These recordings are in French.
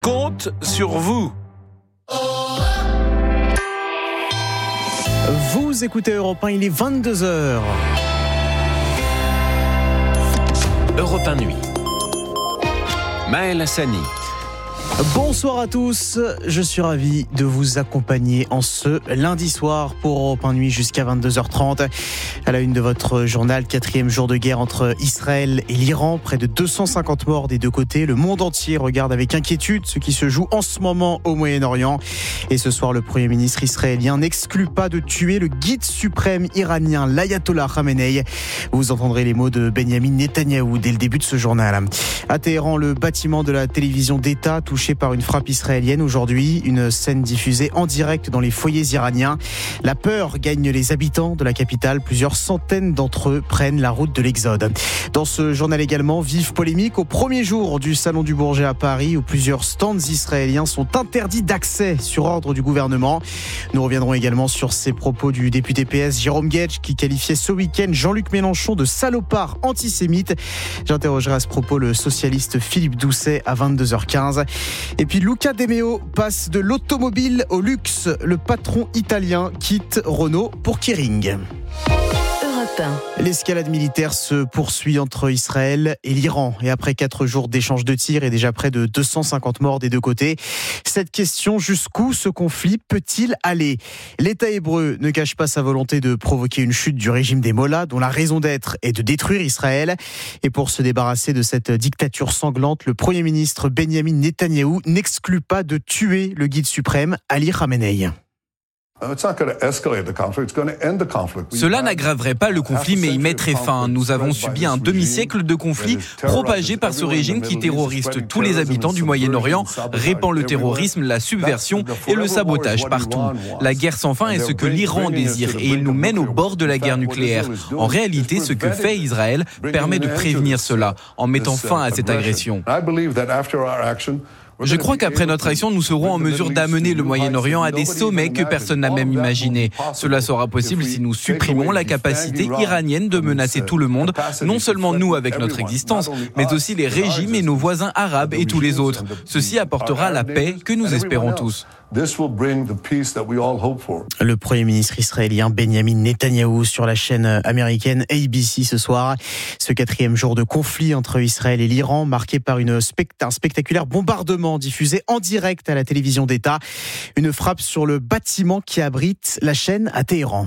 Compte sur vous. Vous écoutez Europe 1, il est 22h. Europe 1 Nuit. Maël Hassani. Bonsoir à tous, je suis ravi de vous accompagner en ce lundi soir pour Europe 1 Nuit jusqu'à 22h30. À la une de votre journal, 4e jour de guerre entre Israël et l'Iran. Près de 250 morts des deux côtés. Le monde entier regarde avec inquiétude ce qui se joue en ce moment au Moyen-Orient. Et ce soir, le Premier ministre israélien n'exclut pas de tuer le guide suprême iranien, l'Ayatollah Khamenei. Vous entendrez les mots de Benyamin Netanyahou dès le début de ce journal. À Téhéran, le bâtiment de la télévision d'État touché par une frappe israélienne aujourd'hui. Une scène diffusée en direct dans les foyers iraniens. La peur gagne les habitants de la capitale. Plusieurs centaines d'entre eux prennent la route de l'Exode. Dans ce journal également, vive polémique au premier jour du Salon du Bourget à Paris où plusieurs stands israéliens sont interdits d'accès sur ordre du gouvernement. Nous reviendrons également sur ces propos du député PS Jérôme Guedj qui qualifiait ce week-end Jean-Luc Mélenchon de salopard antisémite. J'interrogerai à ce propos le socialiste Philippe Doucet à 22h15. Et puis Luca De Meo passe de l'automobile au luxe. Le patron italien quitte Renault pour Kering. L'escalade militaire se poursuit entre Israël et l'Iran. Et après 4 jours d'échanges de tirs et déjà près de 250 morts des deux côtés, cette question, jusqu'où ce conflit peut-il aller ? L'État hébreu ne cache pas sa volonté de provoquer une chute du régime des Mollahs, dont la raison d'être est de détruire Israël. Et pour se débarrasser de cette dictature sanglante, le Premier ministre Benyamin Netanyahou n'exclut pas de tuer le guide suprême, Ali Khamenei. Cela n'aggraverait pas le conflit, mais y mettrait fin. Nous avons subi un demi-siècle de conflit propagé par ce régime qui terrorise tous les habitants du Moyen-Orient, répand le terrorisme, la subversion et le sabotage partout. La guerre sans fin est ce que l'Iran désire et il nous mène au bord de la guerre nucléaire. En réalité, ce que fait Israël permet de prévenir cela en mettant fin à cette agression. Je crois qu'après notre action, nous serons en mesure d'amener le Moyen-Orient à des sommets que personne n'a même imaginés. Cela sera possible si nous supprimons la capacité iranienne de menacer tout le monde, non seulement nous avec notre existence, mais aussi les régimes et nos voisins arabes et tous les autres. Ceci apportera la paix que nous espérons tous. Le Premier ministre israélien Benyamin Netanyahou sur la chaîne américaine ABC ce soir. Ce 4e jour de conflit entre Israël et l'Iran, marqué par un spectaculaire bombardement diffusé en direct à la télévision d'État. Une frappe sur le bâtiment qui abrite la chaîne à Téhéran.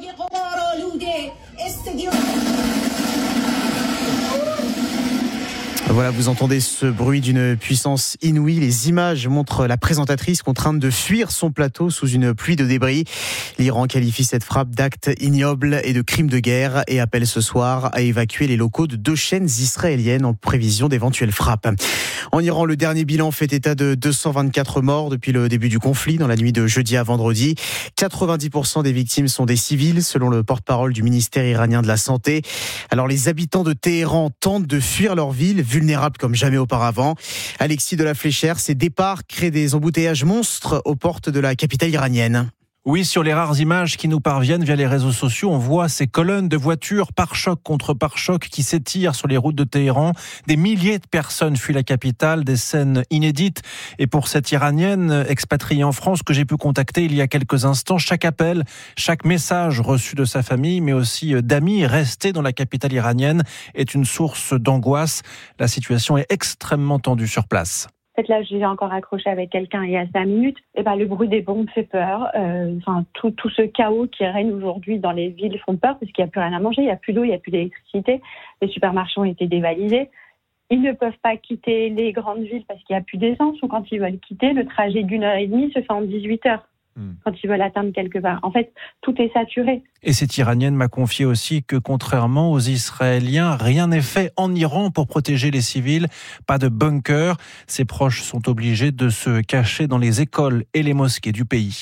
Voilà, vous entendez ce bruit d'une puissance inouïe. Les images montrent la présentatrice contrainte de fuir son plateau sous une pluie de débris. L'Iran qualifie cette frappe d'acte ignoble et de crime de guerre et appelle ce soir à évacuer les locaux de 2 chaînes israéliennes en prévision d'éventuelles frappes. En Iran, le dernier bilan fait état de 224 morts depuis le début du conflit dans la nuit de jeudi à vendredi. 90% des victimes sont des civils, selon le porte-parole du ministère iranien de la Santé. Alors les habitants de Téhéran tentent de fuir leur ville, vulnérables comme jamais auparavant. Alexis de la Fléchère, ces départs créent des embouteillages monstres aux portes de la capitale iranienne. Oui, sur les rares images qui nous parviennent via les réseaux sociaux, on voit ces colonnes de voitures pare-choc contre pare-choc qui s'étirent sur les routes de Téhéran. Des milliers de personnes fuient la capitale, des scènes inédites. Et pour cette Iranienne expatriée en France que j'ai pu contacter il y a quelques instants, chaque appel, chaque message reçu de sa famille, mais aussi d'amis restés dans la capitale iranienne est une source d'angoisse. La situation est extrêmement tendue sur place. En fait, là, j'ai encore accroché avec quelqu'un il y a 5 minutes. Et le bruit des bombes fait peur. Tout ce chaos qui règne aujourd'hui dans les villes font peur parce qu'il n'y a plus rien à manger, il n'y a plus d'eau, il n'y a plus d'électricité. Les supermarchés ont été dévalisés. Ils ne peuvent pas quitter les grandes villes parce qu'il n'y a plus d'essence. Ou quand ils veulent quitter, le trajet d'1h30 se fait en 18 heures. Quand ils veulent atteindre quelque part. En fait, tout est saturé. Et cette Iranienne m'a confié aussi que contrairement aux Israéliens, rien n'est fait en Iran pour protéger les civils. Pas de bunker. Ses proches sont obligés de se cacher dans les écoles et les mosquées du pays.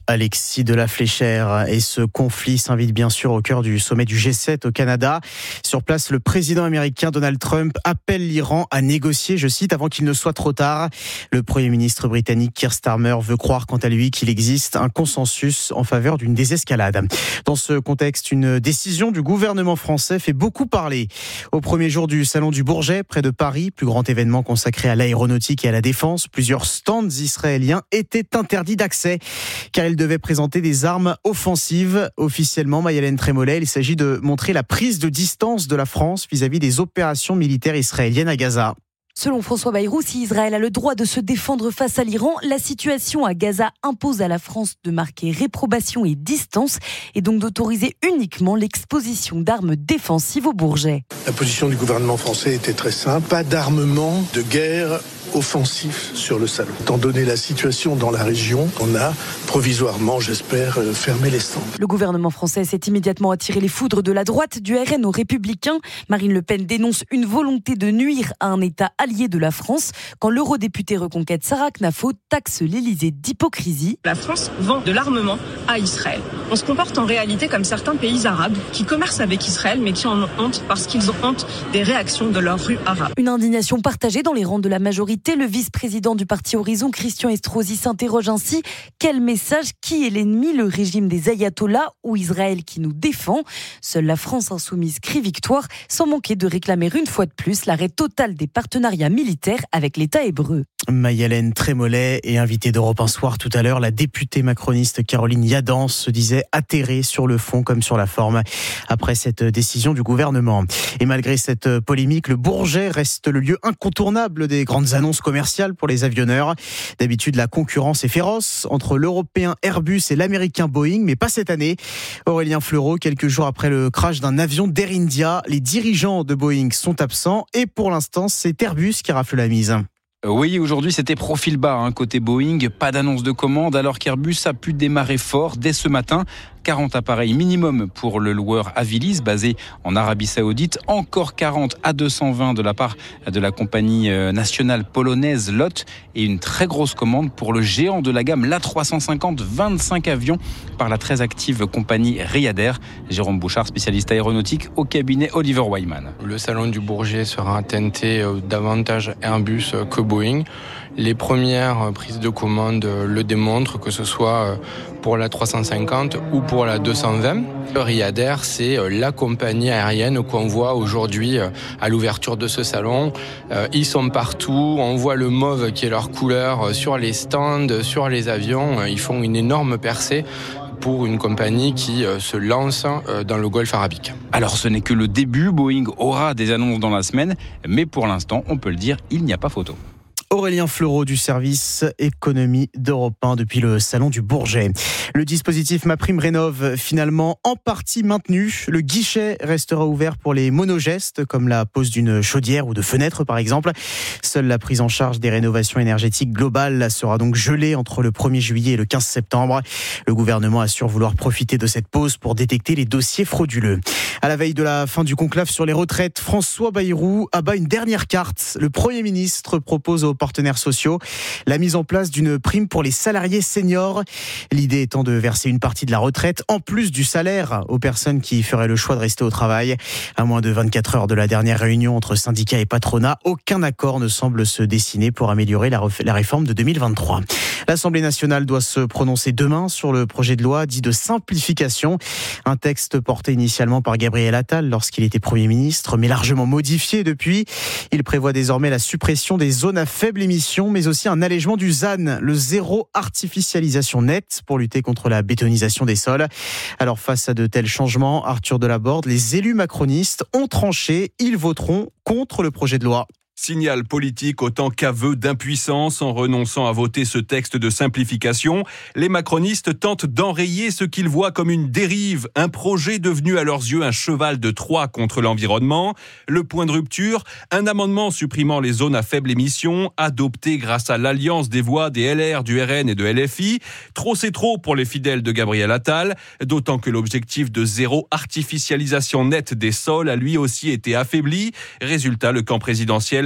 Alexis de la Fléchère. Et ce conflit s'invite bien sûr au cœur du sommet du G7 au Canada. Sur place, le président américain Donald Trump appelle l'Iran à négocier, je cite, avant qu'il ne soit trop tard. Le Premier ministre britannique Keir Starmer veut croire quant à lui qu'il existe un consensus en faveur d'une désescalade. Dans ce contexte, une décision du gouvernement français fait beaucoup parler. Au premier jour du Salon du Bourget, près de Paris, plus grand événement consacré à l'aéronautique et à la défense, plusieurs stands israéliens étaient interdits d'accès car ils devaient présenter des armes offensives. Officiellement, Mayalène Trémollet, il s'agit de montrer la prise de distance de la France vis-à-vis des opérations militaires israéliennes à Gaza. Selon François Bayrou, si Israël a le droit de se défendre face à l'Iran, la situation à Gaza impose à la France de marquer réprobation et distance et donc d'autoriser uniquement l'exposition d'armes défensives au Bourget. La position du gouvernement français était très simple, pas d'armement de guerre offensif sur le salon. Étant donné la situation dans la région, on a provisoirement, j'espère, fermé les stands. Le gouvernement français s'est immédiatement attiré les foudres de la droite, du RN aux Républicains. Marine Le Pen dénonce une volonté de nuire à un État allié de la France, quand l'eurodéputée Reconquête Sarah Knafo taxe l'Élysée d'hypocrisie. La France vend de l'armement à Israël. On se comporte en réalité comme certains pays arabes qui commercent avec Israël mais qui en ont honte parce qu'ils ont honte des réactions de leurs rues arabes. Une indignation partagée dans les rangs de la majorité. Le vice-président du parti Horizon, Christian Estrosi, s'interroge ainsi. Quel message? Qui est l'ennemi? Le régime des ayatollahs ou Israël qui nous défend? Seule la France insoumise crie victoire, sans manquer de réclamer une fois de plus l'arrêt total des partenariats militaires avec l'État hébreu. Mayalène Trémollet est invitée d'Europe 1 Soir tout à l'heure. La députée macroniste Caroline Yadan se disait atterrée sur le fond comme sur la forme après cette décision du gouvernement. Et malgré cette polémique, le Bourget reste le lieu incontournable des grandes annonces commerciales pour les avionneurs. D'habitude, la concurrence est féroce entre l'européen Airbus et l'américain Boeing, mais pas cette année. Aurélien Fleureau, quelques jours après le crash d'un avion d'Air India, les dirigeants de Boeing sont absents et pour l'instant, c'est Airbus qui rafle la mise. Oui, aujourd'hui c'était profil bas côté Boeing, pas d'annonce de commande alors qu'Airbus a pu démarrer fort dès ce matin. 40 appareils minimum pour le loueur Avilis basé en Arabie Saoudite, encore 40 à 220 de la part de la compagnie nationale polonaise LOT et une très grosse commande pour le géant de la gamme l'A350, 25 avions par la très active compagnie Riyad Air. Jérôme Bouchard, spécialiste aéronautique au cabinet Oliver Wyman. Le salon du Bourget sera teinté davantage Airbus que Boeing. Les premières prises de commande le démontrent, que ce soit pour la 350 ou pour la 220. Riyad Air, c'est la compagnie aérienne qu'on voit aujourd'hui à l'ouverture de ce salon. Ils sont partout, on voit le mauve qui est leur couleur sur les stands, sur les avions. Ils font une énorme percée pour une compagnie qui se lance dans le Golfe arabique. Alors ce n'est que le début, Boeing aura des annonces dans la semaine, mais pour l'instant, on peut le dire, il n'y a pas photo. Aurélien Fleureau du service économie d'Europe 1 depuis le salon du Bourget. Le dispositif MaPrimeRénov' finalement en partie maintenu. Le guichet restera ouvert pour les monogestes comme la pose d'une chaudière ou de fenêtre par exemple. Seule la prise en charge des rénovations énergétiques globales sera donc gelée entre le 1er juillet et le 15 septembre. Le gouvernement assure vouloir profiter de cette pause pour détecter les dossiers frauduleux. À la veille de la fin du conclave sur les retraites, François Bayrou abat une dernière carte. Le Premier ministre propose aux partenaires sociaux la mise en place d'une prime pour les salariés seniors. L'idée étant de verser une partie de la retraite en plus du salaire aux personnes qui feraient le choix de rester au travail. À moins de 24 heures de la dernière réunion entre syndicats et patronat, aucun accord ne semble se dessiner pour améliorer la réforme de 2023. L'Assemblée nationale doit se prononcer demain sur le projet de loi dit de simplification. Un texte porté initialement par Gabriel Attal lorsqu'il était Premier ministre, mais largement modifié depuis. Il prévoit désormais la suppression des zones à faible émission, mais aussi un allègement du ZAN, le zéro artificialisation nette, pour lutter contre la bétonisation des sols. Alors face à de tels changements, Arthur Delaborde, les élus macronistes ont tranché, ils voteront contre le projet de loi. Signal politique autant qu'aveu d'impuissance en renonçant à voter ce texte de simplification. Les macronistes tentent d'enrayer ce qu'ils voient comme une dérive, un projet devenu à leurs yeux un cheval de Troie contre l'environnement. Le point de rupture, un amendement supprimant les zones à faible émission, adopté grâce à l'alliance des voix des LR, du RN et de LFI. Trop c'est trop pour les fidèles de Gabriel Attal, d'autant que l'objectif de zéro artificialisation nette des sols a lui aussi été affaibli. Résultat, le camp présidentiel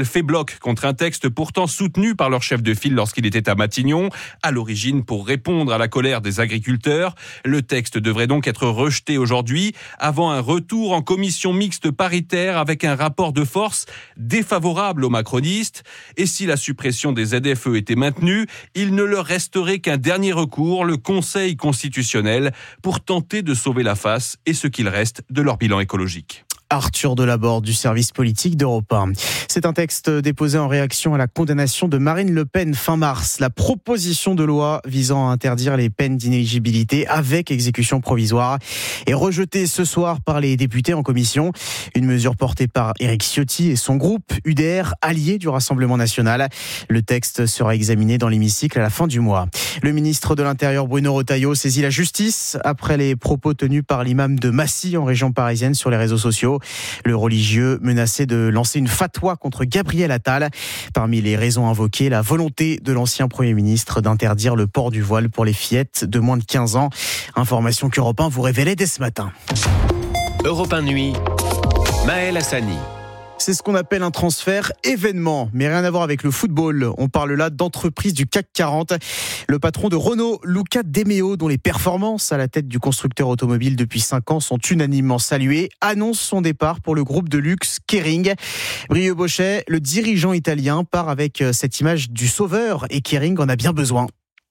Bruxelles fait bloc contre un texte pourtant soutenu par leur chef de file lorsqu'il était à Matignon, à l'origine pour répondre à la colère des agriculteurs. Le texte devrait donc être rejeté aujourd'hui, avant un retour en commission mixte paritaire avec un rapport de force défavorable aux macronistes. Et si la suppression des ZFE était maintenue, il ne leur resterait qu'un dernier recours, le Conseil constitutionnel, pour tenter de sauver la face et ce qu'il reste de leur bilan écologique. Arthur Delaborde du service politique d'Europe 1. C'est un texte déposé en réaction à la condamnation de Marine Le Pen fin mars. La proposition de loi visant à interdire les peines d'inéligibilité avec exécution provisoire est rejetée ce soir par les députés en commission. Une mesure portée par Éric Ciotti et son groupe UDR, allié du Rassemblement national. Le texte sera examiné dans l'hémicycle à la fin du mois. Le ministre de l'Intérieur Bruno Retailleau saisit la justice après les propos tenus par l'imam de Massy en région parisienne sur les réseaux sociaux. Le religieux menaçait de lancer une fatwa contre Gabriel Attal. Parmi les raisons invoquées, la volonté de l'ancien Premier ministre d'interdire le port du voile pour les fillettes de moins de 15 ans. Information qu'Europe 1 vous révélait dès ce matin. Europe 1 Nuit, Maël Hassani. C'est ce qu'on appelle un transfert événement, mais rien à voir avec le football. On parle là d'entreprise du CAC 40. Le patron de Renault, Luca De Meo, dont les performances à la tête du constructeur automobile depuis 5 ans sont unanimement saluées, annonce son départ pour le groupe de luxe Kering. Brieux Bochet, le dirigeant italien, part avec cette image du sauveur et Kering en a bien besoin.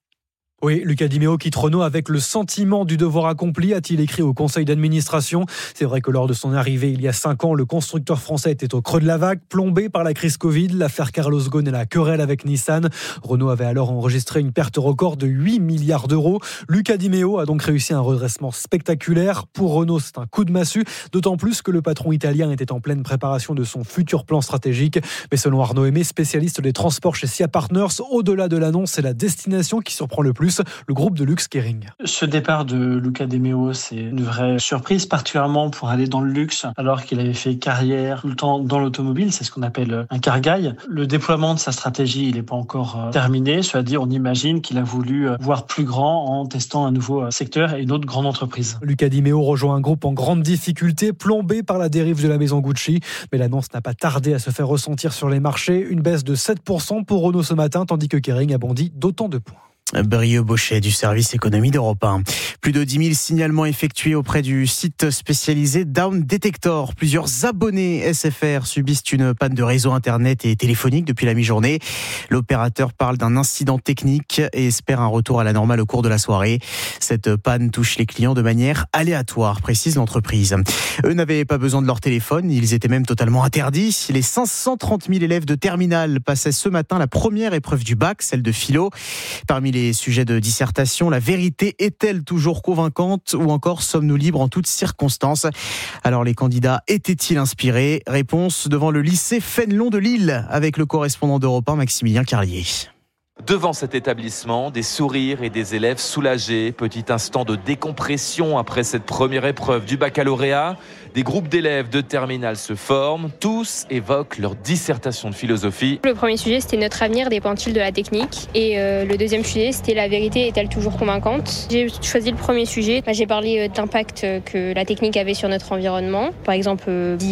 Oui, Luca Di Meo quitte Renault avec le sentiment du devoir accompli, a-t-il écrit au conseil d'administration. C'est vrai que lors de son arrivée il y a 5 ans, le constructeur français était au creux de la vague, plombé par la crise Covid, l'affaire Carlos Ghosn et la querelle avec Nissan. Renault avait alors enregistré une perte record de 8 milliards d'euros. Luca Di Meo a donc réussi un redressement spectaculaire. Pour Renault, c'est un coup de massue, d'autant plus que le patron italien était en pleine préparation de son futur plan stratégique. Mais selon Arnaud Aimé, spécialiste des transports chez SIA Partners, au-delà de l'annonce, c'est la destination qui surprend le plus. Le groupe de luxe Kering. Ce départ de Luca De Meo, c'est une vraie surprise, particulièrement pour aller dans le luxe, alors qu'il avait fait carrière tout le temps dans l'automobile. C'est ce qu'on appelle un car guy. Le déploiement de sa stratégie, il n'est pas encore terminé. Cela dit, on imagine qu'il a voulu voir plus grand en testant un nouveau secteur et une autre grande entreprise. Luca Di Meo rejoint un groupe en grande difficulté, plombé par la dérive de la maison Gucci. Mais l'annonce n'a pas tardé à se faire ressentir sur les marchés. Une baisse de 7% pour Renault ce matin, tandis que Kering a bondi d'autant de points. Brieux Bochet du service économie d'Europe 1. Plus de 10 000 signalements effectués auprès du site spécialisé Down Detector. Plusieurs abonnés SFR subissent une panne de réseau internet et téléphonique depuis la mi-journée. L'opérateur parle d'un incident technique et espère un retour à la normale au cours de la soirée. Cette panne touche les clients de manière aléatoire, précise l'entreprise. Eux n'avaient pas besoin de leur téléphone, ils étaient même totalement interdits. Les 530 000 élèves de terminale passaient ce matin la première épreuve du bac, celle de philo. Parmi les sujets de dissertation, la vérité est-elle toujours convaincante ou encore sommes-nous libres en toutes circonstances? Alors les candidats étaient-ils inspirés? Réponse devant le lycée Fénelon de Lille avec le correspondant d'Europe 1 Maximilien Carlier. Devant cet établissement, des sourires et des élèves soulagés. Petit instant de décompression après cette première épreuve du baccalauréat. Des groupes d'élèves de terminale se forment. Tous évoquent leur dissertation de philosophie. Le premier sujet, c'était notre avenir, dépend-il de la technique. Et le deuxième sujet, c'était la vérité est-elle toujours convaincante? J'ai choisi le premier sujet. J'ai parlé d'impact que la technique avait sur notre environnement. Par exemple,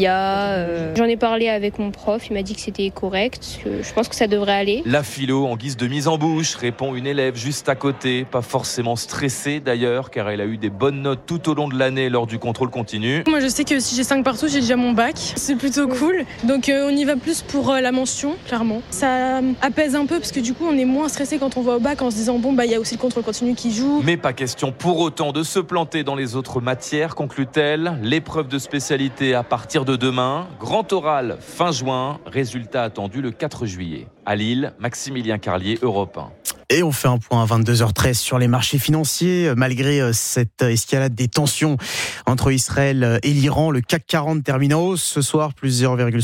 d'IA. J'en ai parlé avec mon prof. Il m'a dit que c'était correct. Je pense que ça devrait aller. La philo en guise de mise en bouche, répond une élève juste à côté, pas forcément stressée d'ailleurs, car elle a eu des bonnes notes tout au long de l'année lors du contrôle continu. Moi je sais que si j'ai 5 partout, j'ai déjà mon bac, c'est plutôt cool, donc on y va plus pour la mention, clairement. Ça apaise un peu parce que du coup on est moins stressé quand on va au bac en se disant bon bah il y a aussi le contrôle continu qui joue. Mais pas question pour autant de se planter dans les autres matières, conclut-elle. L'épreuve de spécialité à partir de demain, grand oral fin juin, résultat attendu le 4 juillet. À Lille, Maximilien Carlier, Europe 1. Et on fait un point à 22h13 sur les marchés financiers. Malgré cette escalade des tensions entre Israël et l'Iran, le CAC 40 termine en hausse ce soir, plus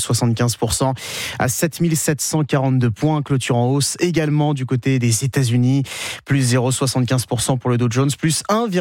0,75% à 7742 points, clôture en hausse également du côté des États-Unis, plus 0,75% pour le Dow Jones, plus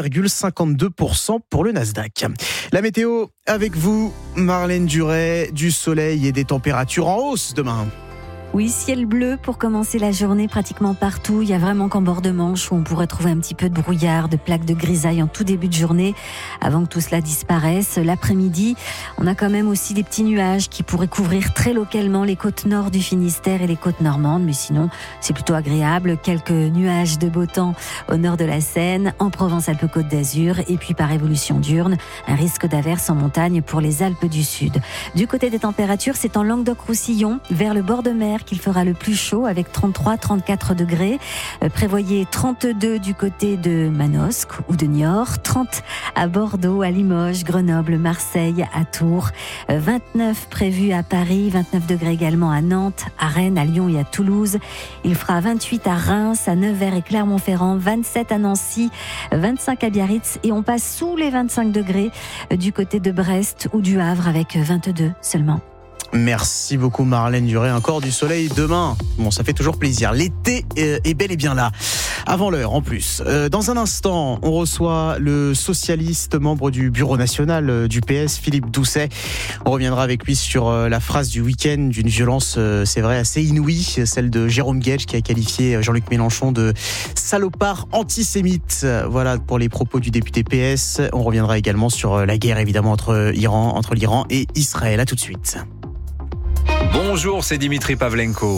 1,52% pour le Nasdaq. La météo avec vous, Marlène Duret, du soleil et des températures en hausse demain. Oui, ciel bleu pour commencer la journée pratiquement partout. Il y a vraiment qu'en bord de Manche où on pourrait trouver un petit peu de brouillard, de plaques de grisaille en tout début de journée avant que tout cela disparaisse. L'après-midi, on a quand même aussi des petits nuages qui pourraient couvrir très localement les côtes nord du Finistère et les côtes normandes. Mais sinon, c'est plutôt agréable. Quelques nuages de beau temps au nord de la Seine, en Provence-Alpes-Côte d'Azur et puis par évolution diurne, un risque d'averse en montagne pour les Alpes du Sud. Du côté des températures, c'est en Languedoc-Roussillon, vers le bord de mer, qu'il fera le plus chaud avec 33-34 degrés. Prévoyez 32 du côté de Manosque ou de Niort, 30 à Bordeaux, à Limoges, Grenoble, Marseille, à Tours, 29 prévus à Paris, 29 degrés également à Nantes, à Rennes, à Lyon et à Toulouse. Il fera 28 à Reims, à Nevers et Clermont-Ferrand, 27 à Nancy, 25 à Biarritz et on passe sous les 25 degrés du côté de Brest ou du Havre avec 22 seulement. Merci beaucoup Marlène Duré, encore du soleil demain. Bon, ça fait toujours plaisir. L'été est bel et bien là. Avant l'heure en plus. Dans un instant, on reçoit le socialiste membre du bureau national du PS, Philippe Doucet. On reviendra avec lui sur la phrase du week-end d'une violence, c'est vrai, assez inouïe, celle de Jérôme Guedj qui a qualifié Jean-Luc Mélenchon de salopard antisémite. Voilà pour les propos du député PS. On reviendra également sur la guerre évidemment entre l'Iran et Israël. À tout de suite. Bonjour, c'est Dimitri Pavlenko.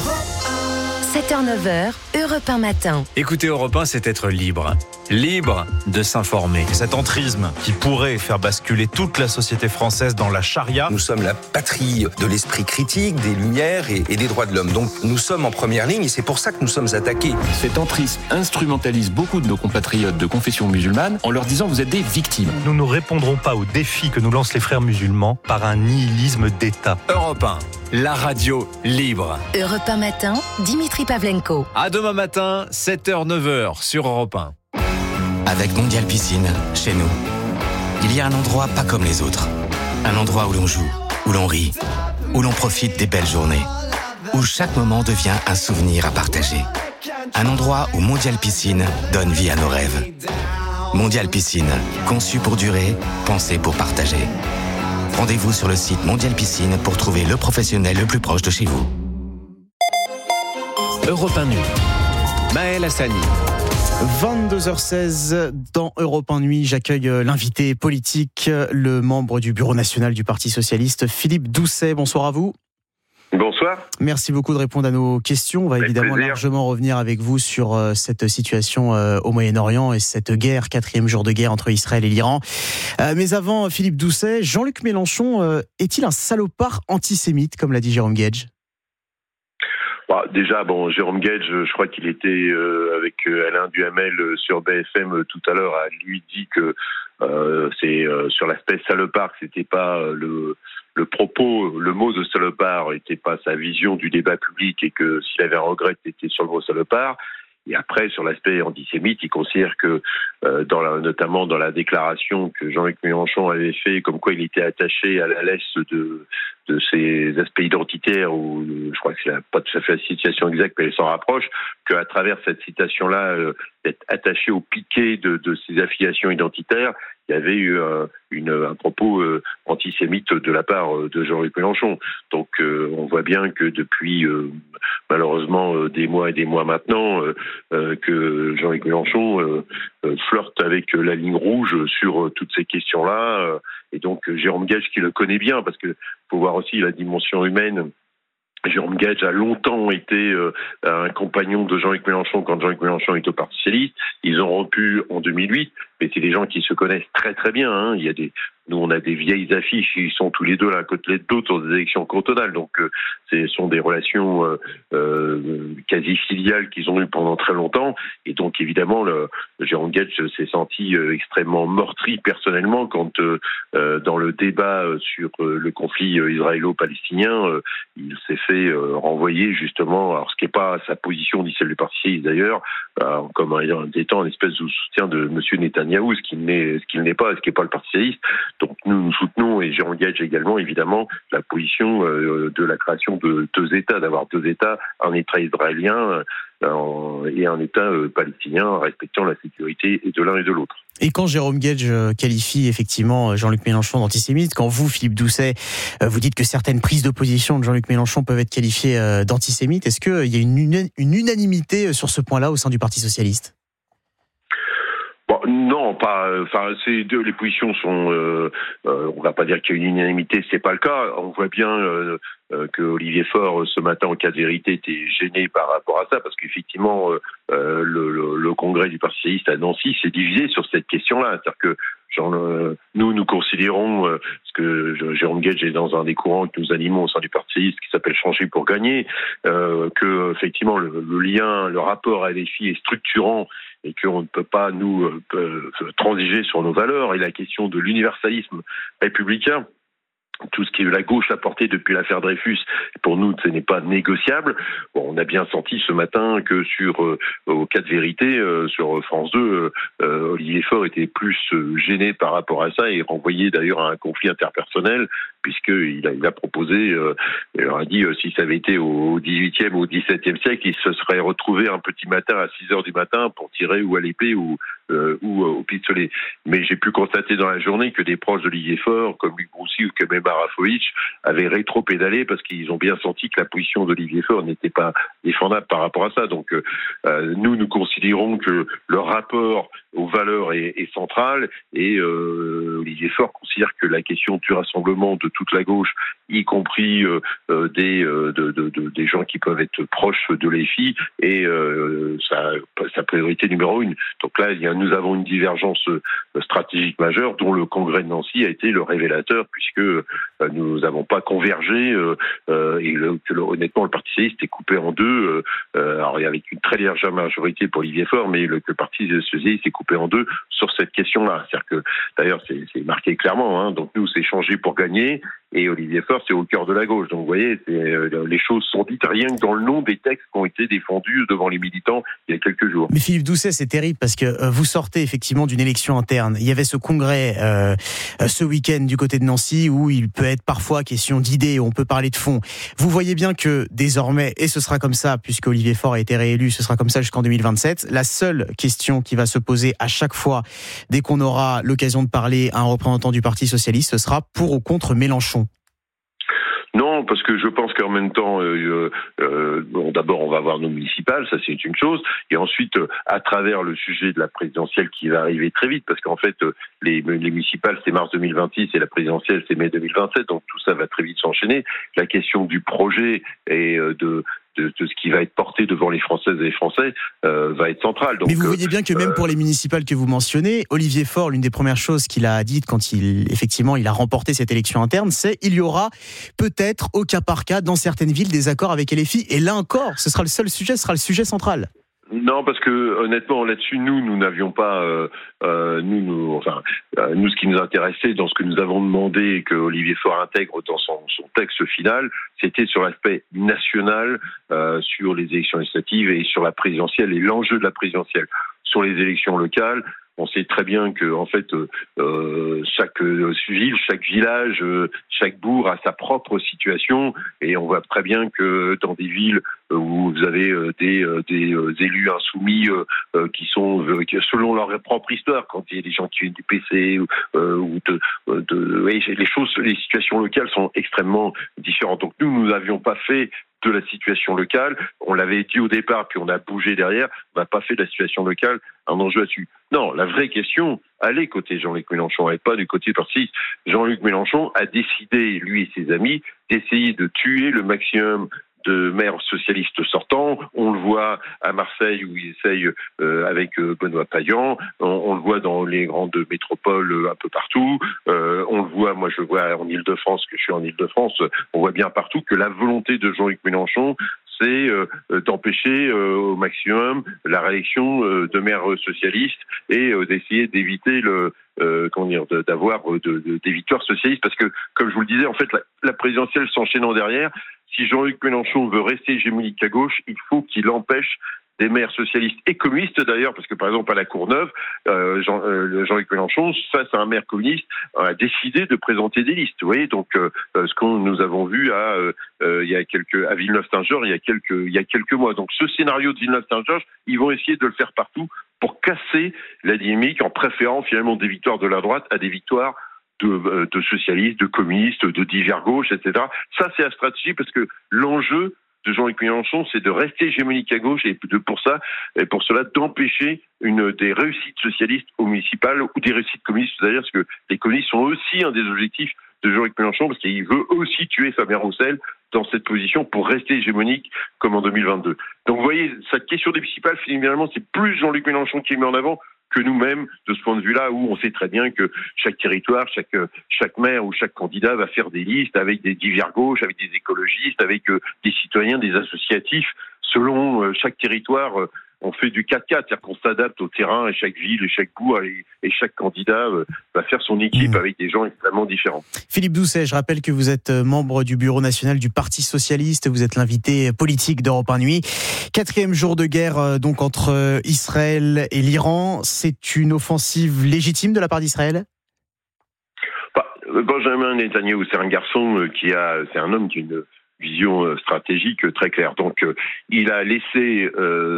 7h-9h, Europe 1 matin. Écouter Europe 1, c'est être libre. Libre de s'informer. Cet entrisme qui pourrait faire basculer toute la société française dans la charia. Nous sommes la patrie de l'esprit critique, des Lumières et des droits de l'homme. Donc nous sommes en première ligne et c'est pour ça que nous sommes attaqués. Cet entrisme instrumentalise beaucoup de nos compatriotes de confession musulmane en leur disant vous êtes des victimes. Nous ne répondrons pas aux défis que nous lancent les frères musulmans par un nihilisme d'État. Europe 1, la radio libre. Europe 1 matin, Dimitri Pavlenko. À demain matin, 7h-9h sur Europe 1. Avec Mondial Piscine, chez nous, il y a un endroit pas comme les autres. Un endroit où l'on joue, où l'on rit, où l'on profite des belles journées, où chaque moment devient un souvenir à partager. Un endroit où Mondial Piscine donne vie à nos rêves. Mondial Piscine, conçu pour durer, pensé pour partager. Rendez-vous sur le site Mondial Piscine pour trouver le professionnel le plus proche de chez vous. Europe 1 Nuit. Maël Hassani. 22h16 dans Europe 1 Nuit, j'accueille l'invité politique, le membre du bureau national du Parti Socialiste, Philippe Doucet. Bonsoir à vous. Bonsoir. Merci beaucoup de répondre à nos questions. On va évidemment largement revenir avec vous sur cette situation au Moyen-Orient et cette guerre, 4e jour de guerre entre Israël et l'Iran. Mais avant, Philippe Doucet, Jean-Luc Mélenchon est-il un salopard antisémite, comme l'a dit Jérôme Guedj ? Déjà, Jérôme Guedj, je crois qu'il était avec Alain Duhamel sur BFM tout à l'heure, a lui dit que c'est sur l'aspect salopard, c'était pas le propos, le mot de salopard était pas sa vision du débat public et que s'il avait un regret, c'était sur le mot salopard. Et après, sur l'aspect antisémite, il considère que, notamment dans la déclaration que Jean-Luc Mélenchon avait fait, comme quoi il était attaché à la laisse de ses aspects identitaires, ou je crois que c'est pas tout à fait la citation exacte, mais elle s'en rapproche, qu'à travers cette citation-là, d'être attaché au piquet de ses affiliations identitaires, il y avait eu un propos antisémite de la part de Jean-Luc Mélenchon. Donc on voit bien que depuis malheureusement des mois et des mois maintenant, que Jean-Luc Mélenchon flirte avec la ligne rouge sur toutes ces questions-là. Et donc Jérôme Guedj qui le connaît bien, parce que faut voir aussi la dimension humaine. Jérôme Guedj a longtemps été un compagnon de Jean-Luc Mélenchon quand Jean-Luc Mélenchon est au Parti Socialiste. Ils ont rompu en 2008, mais c'est des gens qui se connaissent très très bien. Hein. Nous, on a des vieilles affiches, ils sont tous les deux l'un côté de l'autre sur des élections cantonales. Donc, ce sont des relations quasi filiales qu'ils ont eues pendant très longtemps. Et donc, évidemment, Jérôme Guedj s'est senti extrêmement meurtri personnellement quand, dans le débat sur le conflit israélo-palestinien, il s'est fait renvoyer justement, alors ce qui n'est pas sa position ni celle du Parti socialiste d'ailleurs, comme étant une espèce de soutien de M. Netanyahou. Netanyahou, ce qu'il n'est pas, ce qui n'est pas le Parti socialiste. Donc nous soutenons, et Jérôme Gage également, évidemment, la position de la création de 2 États, d'avoir 2 États, un État israélien et un État palestinien, respectant la sécurité de l'un et de l'autre. Et quand Jérôme Gage qualifie effectivement Jean-Luc Mélenchon d'antisémite, quand vous, Philippe Doucet, vous dites que certaines prises de position de Jean-Luc Mélenchon peuvent être qualifiées d'antisémites, est-ce qu'il y a une unanimité sur ce point-là au sein du Parti socialiste ? Bon, non, pas. Enfin, les positions sont. On va pas dire qu'il y a une unanimité, c'est pas le cas. On voit bien que Olivier Faure, ce matin, en cas de vérité, était gêné par rapport à ça, parce qu'effectivement, le congrès du Parti socialiste à Nancy s'est divisé sur cette question-là. C'est-à-dire que nous considérons, parce que Jérôme Gage est dans un des courants que nous animons au sein du Parti socialiste qui s'appelle Changer pour gagner, que effectivement le rapport à LFI est structurant et qu'on ne peut pas nous transiger sur nos valeurs, et la question de l'universalisme républicain, tout ce qui est la gauche a porté depuis l'affaire Dreyfus, pour nous, ce n'est pas négociable. Bon, on a bien senti ce matin que au cas de vérité, sur France 2, Olivier Faure était plus gêné par rapport à ça et renvoyé d'ailleurs à un conflit interpersonnel, puisqu'il a proposé, il a dit, si ça avait été au 18e ou au 17e siècle, il se serait retrouvé un petit matin à 6h du matin pour tirer ou à l'épée ou au pistolet. Mais j'ai pu constater dans la journée que des proches d'Olivier Faure, comme Luc Broussy ou comme Emma Rafovitch, avaient rétro-pédalé parce qu'ils ont bien senti que la position d'Olivier Faure n'était pas défendable par rapport à ça. Donc nous considérons que le rapport aux valeurs est central, et Olivier Faure considère que la question du rassemblement de toute la gauche, y compris des gens qui peuvent être proches de l'EFI, est sa priorité numéro 1. Donc là, nous avons une divergence stratégique majeure dont le congrès de Nancy a été le révélateur, puisque nous n'avons pas convergé, et honnêtement le Parti socialiste est coupé en deux, alors avec une très légère majorité pour Olivier Faure, mais le Parti socialiste est coupé en deux sur cette question-là. C'est-à-dire que, d'ailleurs, c'est marqué clairement, hein, donc nous, c'est Changer pour gagner, et Olivier Faure, c'est au cœur de la gauche. Donc vous voyez, les choses sont dites rien que dans le nom des textes qui ont été défendus devant les militants il y a quelques jours. Mais Philippe Doucet, c'est terrible parce que vous sortez effectivement d'une élection interne. Il y avait ce congrès ce week-end du côté de Nancy où il peut être parfois question d'idées, on peut parler de fond. Vous voyez bien que désormais, et ce sera comme ça puisque Olivier Faure a été réélu, ce sera comme ça jusqu'en 2027, la seule question qui va se poser à chaque fois dès qu'on aura l'occasion de parler à un représentant du Parti socialiste, ce sera pour ou contre Mélenchon. Non, parce que je pense qu'en même temps, d'abord on va avoir nos municipales, ça c'est une chose, et ensuite à travers le sujet de la présidentielle qui va arriver très vite, parce qu'en fait les municipales c'est mars 2026 et la présidentielle c'est mai 2027, donc tout ça va très vite s'enchaîner. La question du projet et de ce qui va être porté devant les Françaises et les Français va être centrale. Donc, mais vous voyez bien que même pour les municipales que vous mentionnez, Olivier Faure, l'une des premières choses qu'il a dites quand il a remporté cette élection interne, c'est il y aura peut-être au cas par cas dans certaines villes des accords avec LFI. Et là encore, ce sera le seul sujet, ce sera le sujet central. Non, parce que honnêtement, là-dessus, nous n'avions pas, nous, ce qui nous intéressait dans ce que nous avons demandé et que Olivier Faure intègre dans son texte final, c'était sur l'aspect national, sur les élections législatives et sur la présidentielle et l'enjeu de la présidentielle. Sur les élections locales, on sait très bien que en fait chaque ville, chaque village, chaque bourg a sa propre situation, et on voit très bien que dans des villes où vous avez des élus insoumis qui sont selon leur propre histoire, quand il y a des gens qui viennent du PC les situations locales sont extrêmement différentes. Donc nous n'avions pas fait de la situation locale, on l'avait dit au départ, puis on a bougé derrière, on n'a pas fait de la situation locale un enjeu là-dessus. Non, la vraie question, elle est côté Jean-Luc Mélenchon, et pas du côté parti. Jean-Luc Mélenchon a décidé, lui et ses amis, d'essayer de tuer le maximum de maires socialistes sortants. On le voit à Marseille où il essaye avec Benoît Payan, on le voit dans les grandes métropoles un peu partout, on le voit, moi je vois en Ile-de-France, que je suis en Ile-de-France, on voit bien partout que la volonté de Jean-Luc Mélenchon, c'est d'empêcher au maximum la réélection de maires socialistes et d'essayer d'éviter d'avoir des victoires socialistes, parce que, comme je vous le disais, en fait, la présidentielle s'enchaînant derrière, si Jean-Luc Mélenchon veut rester hégémonique à gauche, il faut qu'il empêche des maires socialistes et communistes d'ailleurs, parce que par exemple à la Courneuve, Jean-Luc Mélenchon, face à un maire communiste, a décidé de présenter des listes. Vous voyez, donc ce que nous avons vu à Villeneuve-Saint-Georges il y a quelques mois. Donc ce scénario de Villeneuve-Saint-Georges, ils vont essayer de le faire partout pour casser la dynamique en préférant finalement des victoires de la droite à des victoires de socialistes, de communistes, de divers gauches, etc. Ça, c'est la stratégie parce que l'enjeu de Jean-Luc Mélenchon, c'est de rester hégémonique à gauche et pour cela d'empêcher des réussites socialistes au municipal ou des réussites communistes d'ailleurs, parce que les communistes sont aussi un des objectifs de Jean-Luc Mélenchon parce qu'il veut aussi tuer Fabien Roussel dans cette position pour rester hégémonique comme en 2022. Donc vous voyez, cette question des municipales, finalement, c'est plus Jean-Luc Mélenchon qui est mis en avant que nous-mêmes, de ce point de vue-là, où on sait très bien que chaque territoire, chaque maire ou chaque candidat va faire des listes avec des divers gauches, avec des écologistes, avec des citoyens, des associatifs. Selon chaque territoire, on fait du 4-4, c'est-à-dire qu'on s'adapte au terrain et chaque ville et chaque bourg et chaque candidat va faire son équipe avec des gens extrêmement différents. Philippe Doucet, je rappelle que vous êtes membre du bureau national du Parti Socialiste, vous êtes l'invité politique d'Europe 1 Nuit. 4e jour de guerre donc entre Israël et l'Iran, c'est une offensive légitime de la part d'Israël ? Benjamin Netanyahou, c'est un garçon c'est un homme qui a une vision stratégique très claire. Donc, il a laissé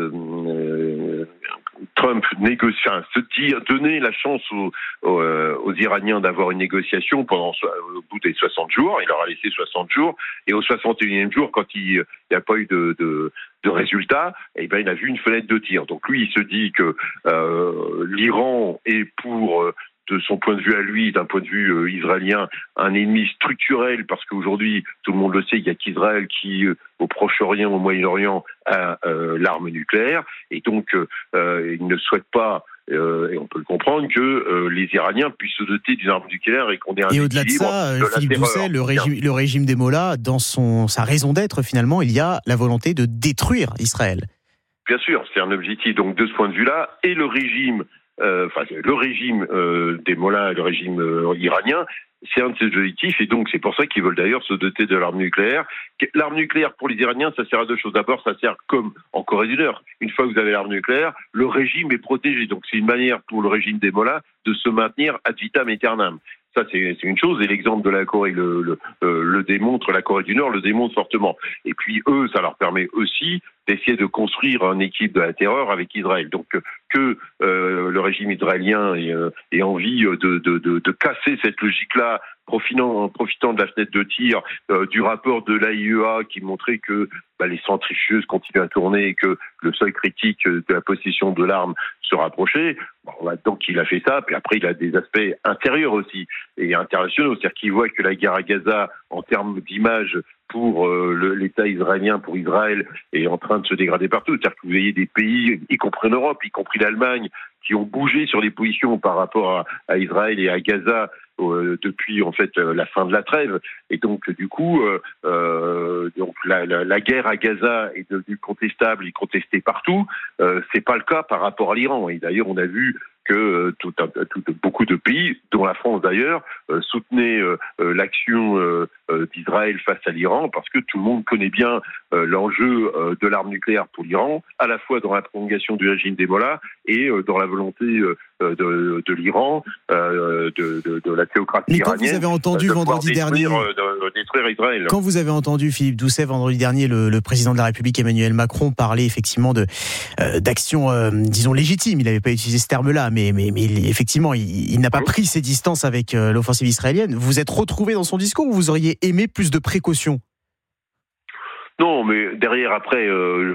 Trump donner la chance aux Iraniens d'avoir une négociation au bout des 60 jours. Il leur a laissé 60 jours. Et au 61e jour, quand il n'y a pas eu de résultat, il a vu une fenêtre de tir. Donc lui, il se dit que l'Iran est de son point de vue à lui, d'un point de vue israélien, un ennemi structurel, parce qu'aujourd'hui, tout le monde le sait, il n'y a qu'Israël qui, au Proche-Orient, au Moyen-Orient, a l'arme nucléaire, et donc il ne souhaite pas, et on peut le comprendre, que les Iraniens puissent se doter d'une arme nucléaire et qu'on ait un équilibre. Et au-delà de ça, Philippe Doucet, le régime des Mollahs, dans sa raison d'être, finalement, il y a la volonté de détruire Israël. Bien sûr, c'est un objectif. Donc de ce point de vue-là, et le régime des Mollahs, le régime iranien, c'est un de ses objectifs, et donc c'est pour ça qu'ils veulent d'ailleurs se doter de l'arme nucléaire. L'arme nucléaire pour les Iraniens, ça sert à deux choses. D'abord, ça sert comme en Corée du Nord. Une fois que vous avez l'arme nucléaire, le régime est protégé. Donc c'est une manière pour le régime des Mollahs de se maintenir ad vitam aeternam. Ça, c'est une chose, et l'exemple de la Corée le démontre, la Corée du Nord le démontre fortement. Et puis, eux, ça leur permet aussi d'essayer de construire une équipe de la terreur avec Israël. Donc, que le régime israélien ait envie de casser cette logique-là, profitant de la fenêtre de tir, du rapport de l'AIEA qui montrait que les centrifugeuses continuent à tourner et que le seuil critique de la possession de l'arme se rapprochait. Donc il a fait ça, puis après il a des aspects intérieurs aussi et internationaux, c'est-à-dire qu'il voit que la guerre à Gaza, en termes d'image pour l'État israélien, pour Israël, est en train de se dégrader partout. C'est-à-dire que vous voyez des pays, y compris en Europe, y compris l'Allemagne, qui ont bougé sur les positions par rapport à Israël et à Gaza depuis en fait la fin de la trêve. Et donc du coup, la guerre à Gaza est devenue contestable et contestée partout. C'est pas le cas par rapport à l'Iran. Et d'ailleurs, on a vu que beaucoup de pays, dont la France d'ailleurs, soutenaient l'action d'Israël face à l'Iran, parce que tout le monde connaît bien l'enjeu de l'arme nucléaire pour l'Iran, à la fois dans la prolongation du régime des Mollahs et dans la volonté de l'Iran, de la théocratie iranienne. Mais quand vous avez entendu vendredi dernier, détruire Israël. Quand vous avez entendu Philippe Doucet vendredi dernier, le président de la République Emmanuel Macron parler effectivement d'action, disons légitime. Il n'avait pas utilisé ce terme-là, mais effectivement, il n'a pas pris ses distances avec l'offensive israélienne. Vous êtes retrouvé dans son discours ou vous auriez aimé plus de précautions ? Non, mais derrière, après,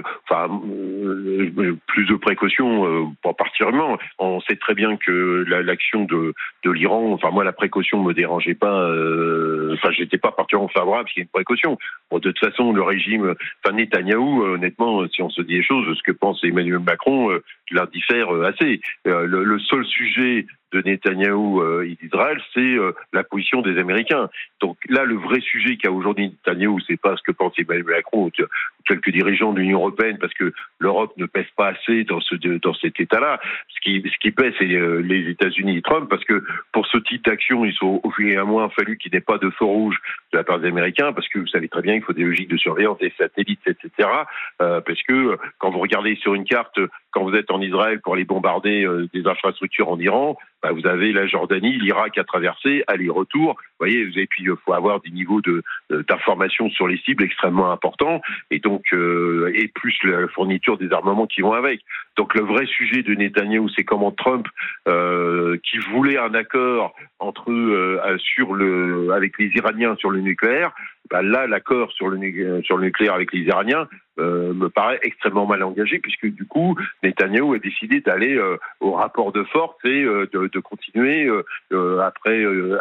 plus de précautions, pas particulièrement. On sait très bien que l'action de l'Iran, moi, la précaution me dérangeait pas. J'étais pas particulièrement favorable s'il y a une précaution. Bon, de toute façon, le régime, Netanyahou, honnêtement, si on se dit les choses, ce que pense Emmanuel Macron, leur diffère assez. Le seul sujet de Netanyahou et d'Israël, c'est la position des Américains. Donc là, le vrai sujet qu'a aujourd'hui Netanyahou, c'est pas ce que pense Emmanuel Macron ou quelques dirigeants de l'Union européenne, parce que l'Europe ne pèse pas assez dans cet état-là. Ce qui pèse, c'est les États-Unis et Trump, parce que pour ce type d'action, il faut au fil et à moins fallu qu'il n'y ait pas de feu rouge de la part des Américains, parce que vous savez très bien qu'il faut des logiques de surveillance, des satellites, etc. Parce que quand vous regardez sur une carte, quand vous êtes en Israël pour aller bombarder des infrastructures en Iran, vous avez la Jordanie, l'Irak à traverser, aller-retour. Vous voyez, et puis il faut avoir des niveaux d'information sur les cibles extrêmement importants, et donc et plus la fourniture des armements qui vont avec. Donc le vrai sujet de Netanyahou, c'est comment Trump, qui voulait un accord avec les Iraniens sur le nucléaire, là l'accord sur le nucléaire avec les Iraniens me paraît extrêmement mal engagé, puisque du coup Netanyahou a décidé d'aller au rapport de force et de continuer après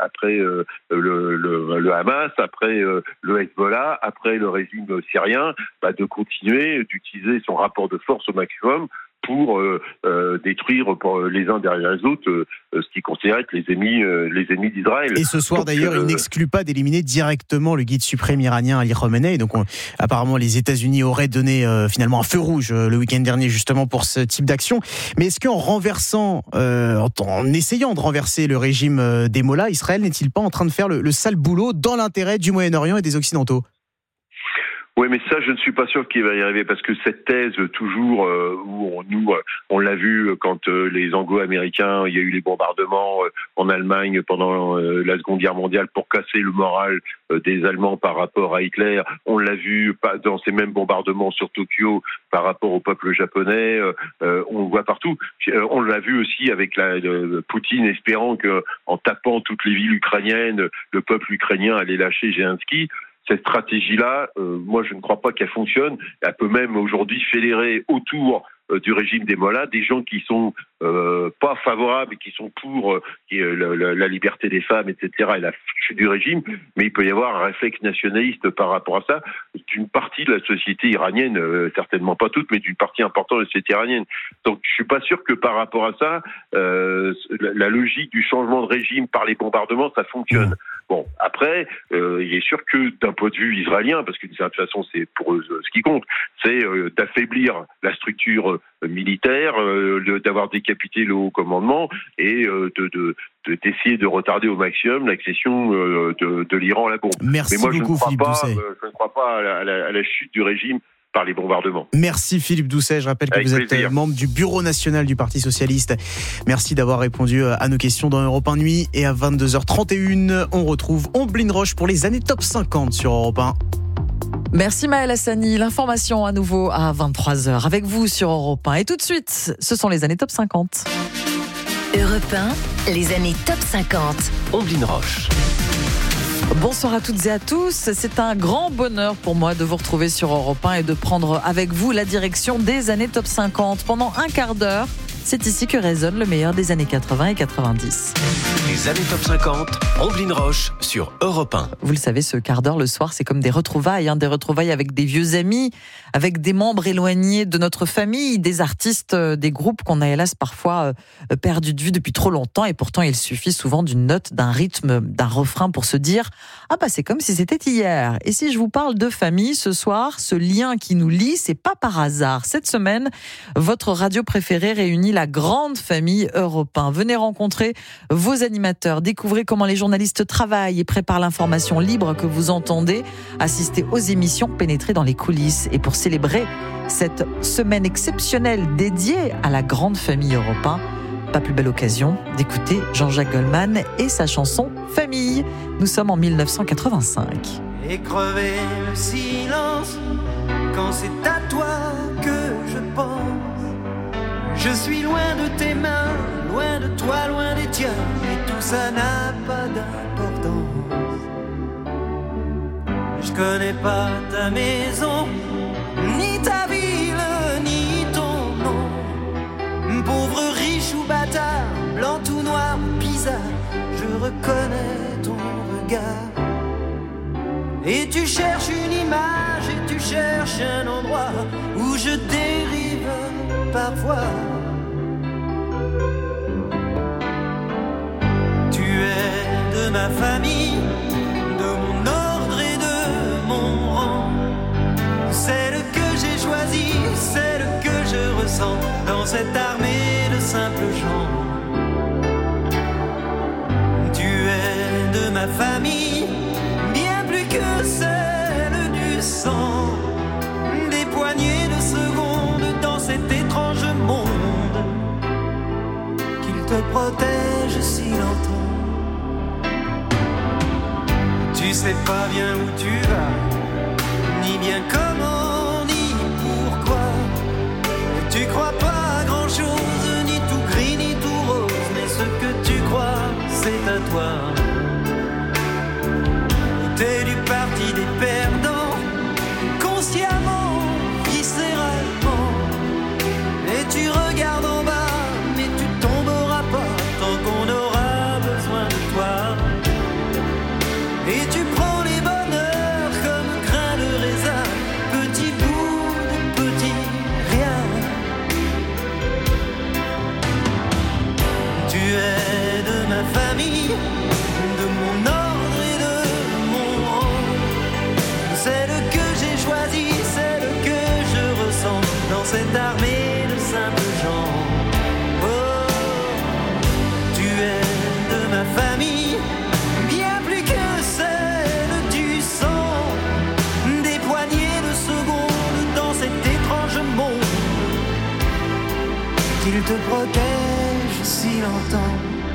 le Hamas, après le Hezbollah, après le régime syrien, de continuer d'utiliser son rapport de force au maximum pour détruire les uns derrière les autres ce qui considère être les ennemis d'Israël. Et ce soir d'ailleurs, il n'exclut pas d'éliminer directement le guide suprême iranien Ali Khamenei. Donc apparemment les États-Unis auraient donné finalement un feu rouge le week-end dernier justement pour ce type d'action. Mais est-ce qu'en renversant, en essayant de renverser le régime des Mollahs, Israël n'est-il pas en train de faire le sale boulot dans l'intérêt du Moyen-Orient et des Occidentaux ? Oui, mais ça, je ne suis pas sûr qu'il va y arriver, parce que cette thèse, toujours, où on l'a vu quand les Anglo-Américains, il y a eu les bombardements en Allemagne pendant la Seconde Guerre mondiale pour casser le moral des Allemands par rapport à Hitler. On l'a vu dans ces mêmes bombardements sur Tokyo par rapport au peuple japonais. On le voit partout. On l'a vu aussi avec Poutine espérant que, en tapant toutes les villes ukrainiennes, le peuple ukrainien allait lâcher Zelensky. Cette stratégie-là, moi je ne crois pas qu'elle fonctionne. Elle peut même aujourd'hui fédérer autour du régime des Mollahs des gens qui sont pas favorables et qui sont pour la liberté des femmes, etc. et la chute du régime, mais il peut y avoir un réflexe nationaliste par rapport à ça d'une partie de la société iranienne, certainement pas toute, mais d'une partie importante de la société iranienne. Donc je suis pas sûr que par rapport à ça, la logique du changement de régime par les bombardements, ça fonctionne. Bon, après, il est sûr que d'un point de vue israélien, parce que de toute façon c'est pour eux ce qui compte, c'est d'affaiblir la structure militaire, d'avoir décapité le haut commandement et d'essayer de retarder au maximum l'accession de l'Iran à la bombe. Merci beaucoup, Philippe Doucet. Je ne crois pas à la chute du régime par les bombardements. Merci Philippe Doucet, je rappelle que vous êtes membre du Bureau national du Parti Socialiste. Merci d'avoir répondu à nos questions dans Europe 1 Nuit. Et à 22h31, on retrouve Omblin Roche pour les années top 50 sur Europe 1. Merci Maël Hassani. L'information à nouveau à 23h avec vous sur Europe 1. Et tout de suite, ce sont les années top 50. Europe 1, les années top 50. Omblin Roche. Bonsoir à toutes et à tous. C'est un grand bonheur pour moi de vous retrouver sur Europe 1 et de prendre avec vous la direction des années top 50. Pendant un quart d'heure, c'est ici que résonne le meilleur des années 80 et 90. Les années top 50, Omblin Roche sur Europe 1. Vous le savez, ce quart d'heure le soir, c'est comme des retrouvailles avec des vieux amis, avec des membres éloignés de notre famille, des artistes, des groupes qu'on a hélas parfois perdus de vue depuis trop longtemps. Et pourtant, il suffit souvent d'une note, d'un rythme, d'un refrain pour se dire « Ah bah c'est comme si c'était hier ». Et si je vous parle de famille ce soir, ce lien qui nous lie, c'est pas par hasard. Cette semaine, votre radio préférée réunit la grande famille Europe 1. Venez rencontrer vos animateurs, découvrez comment les journalistes travaillent et préparent l'information libre que vous entendez, assistez aux émissions, pénétrez dans les coulisses. Et pour célébrer cette semaine exceptionnelle dédiée à la grande famille Europe 1, pas plus belle occasion d'écouter Jean-Jacques Goldman et sa chanson Famille. Nous sommes en 1985. Et crever le silence quand c'est à toi que je pense. Je suis loin de tes mains, loin de toi, loin des tiens, et tout ça n'a pas d'importance. Je connais pas ta maison, ni ta ville, ni ton nom. Pauvre, riche ou bâtard, blanc ou noir ou bizarre, je reconnais ton regard. Et tu cherches une image, et tu cherches un endroit où je dérive parfois. ma famille, de mon ordre et de mon rang. Celle que j'ai choisie, celle que je ressens dans cette armée de simples gens. Tu es de ma famille, bien plus que celle du sang. Des poignées de secondes dans cet étrange monde, qu'il te protège si longtemps. Tu sais pas bien où tu vas, ni bien comment, ni pourquoi. Tu crois pas à grand chose, ni tout gris, ni tout rose, mais ce que tu crois, c'est à toi. T'es du parti des perdants, consciemment, viscéralement. Et tu regardes en bas, mais tu tomberas pas tant qu'on aura besoin de toi. Et tu prends les bonheurs comme grain de raisin, petit bout de petit rien. Tu es de ma famille, de mon ordre et de mon rang. Celle que j'ai choisie, celle que je ressens dans cette armée de simples gens. Oh, tu es de ma famille, bien plus que celle du sang. Des poignées de secondes dans cet étrange monde, qu'il te protège si longtemps.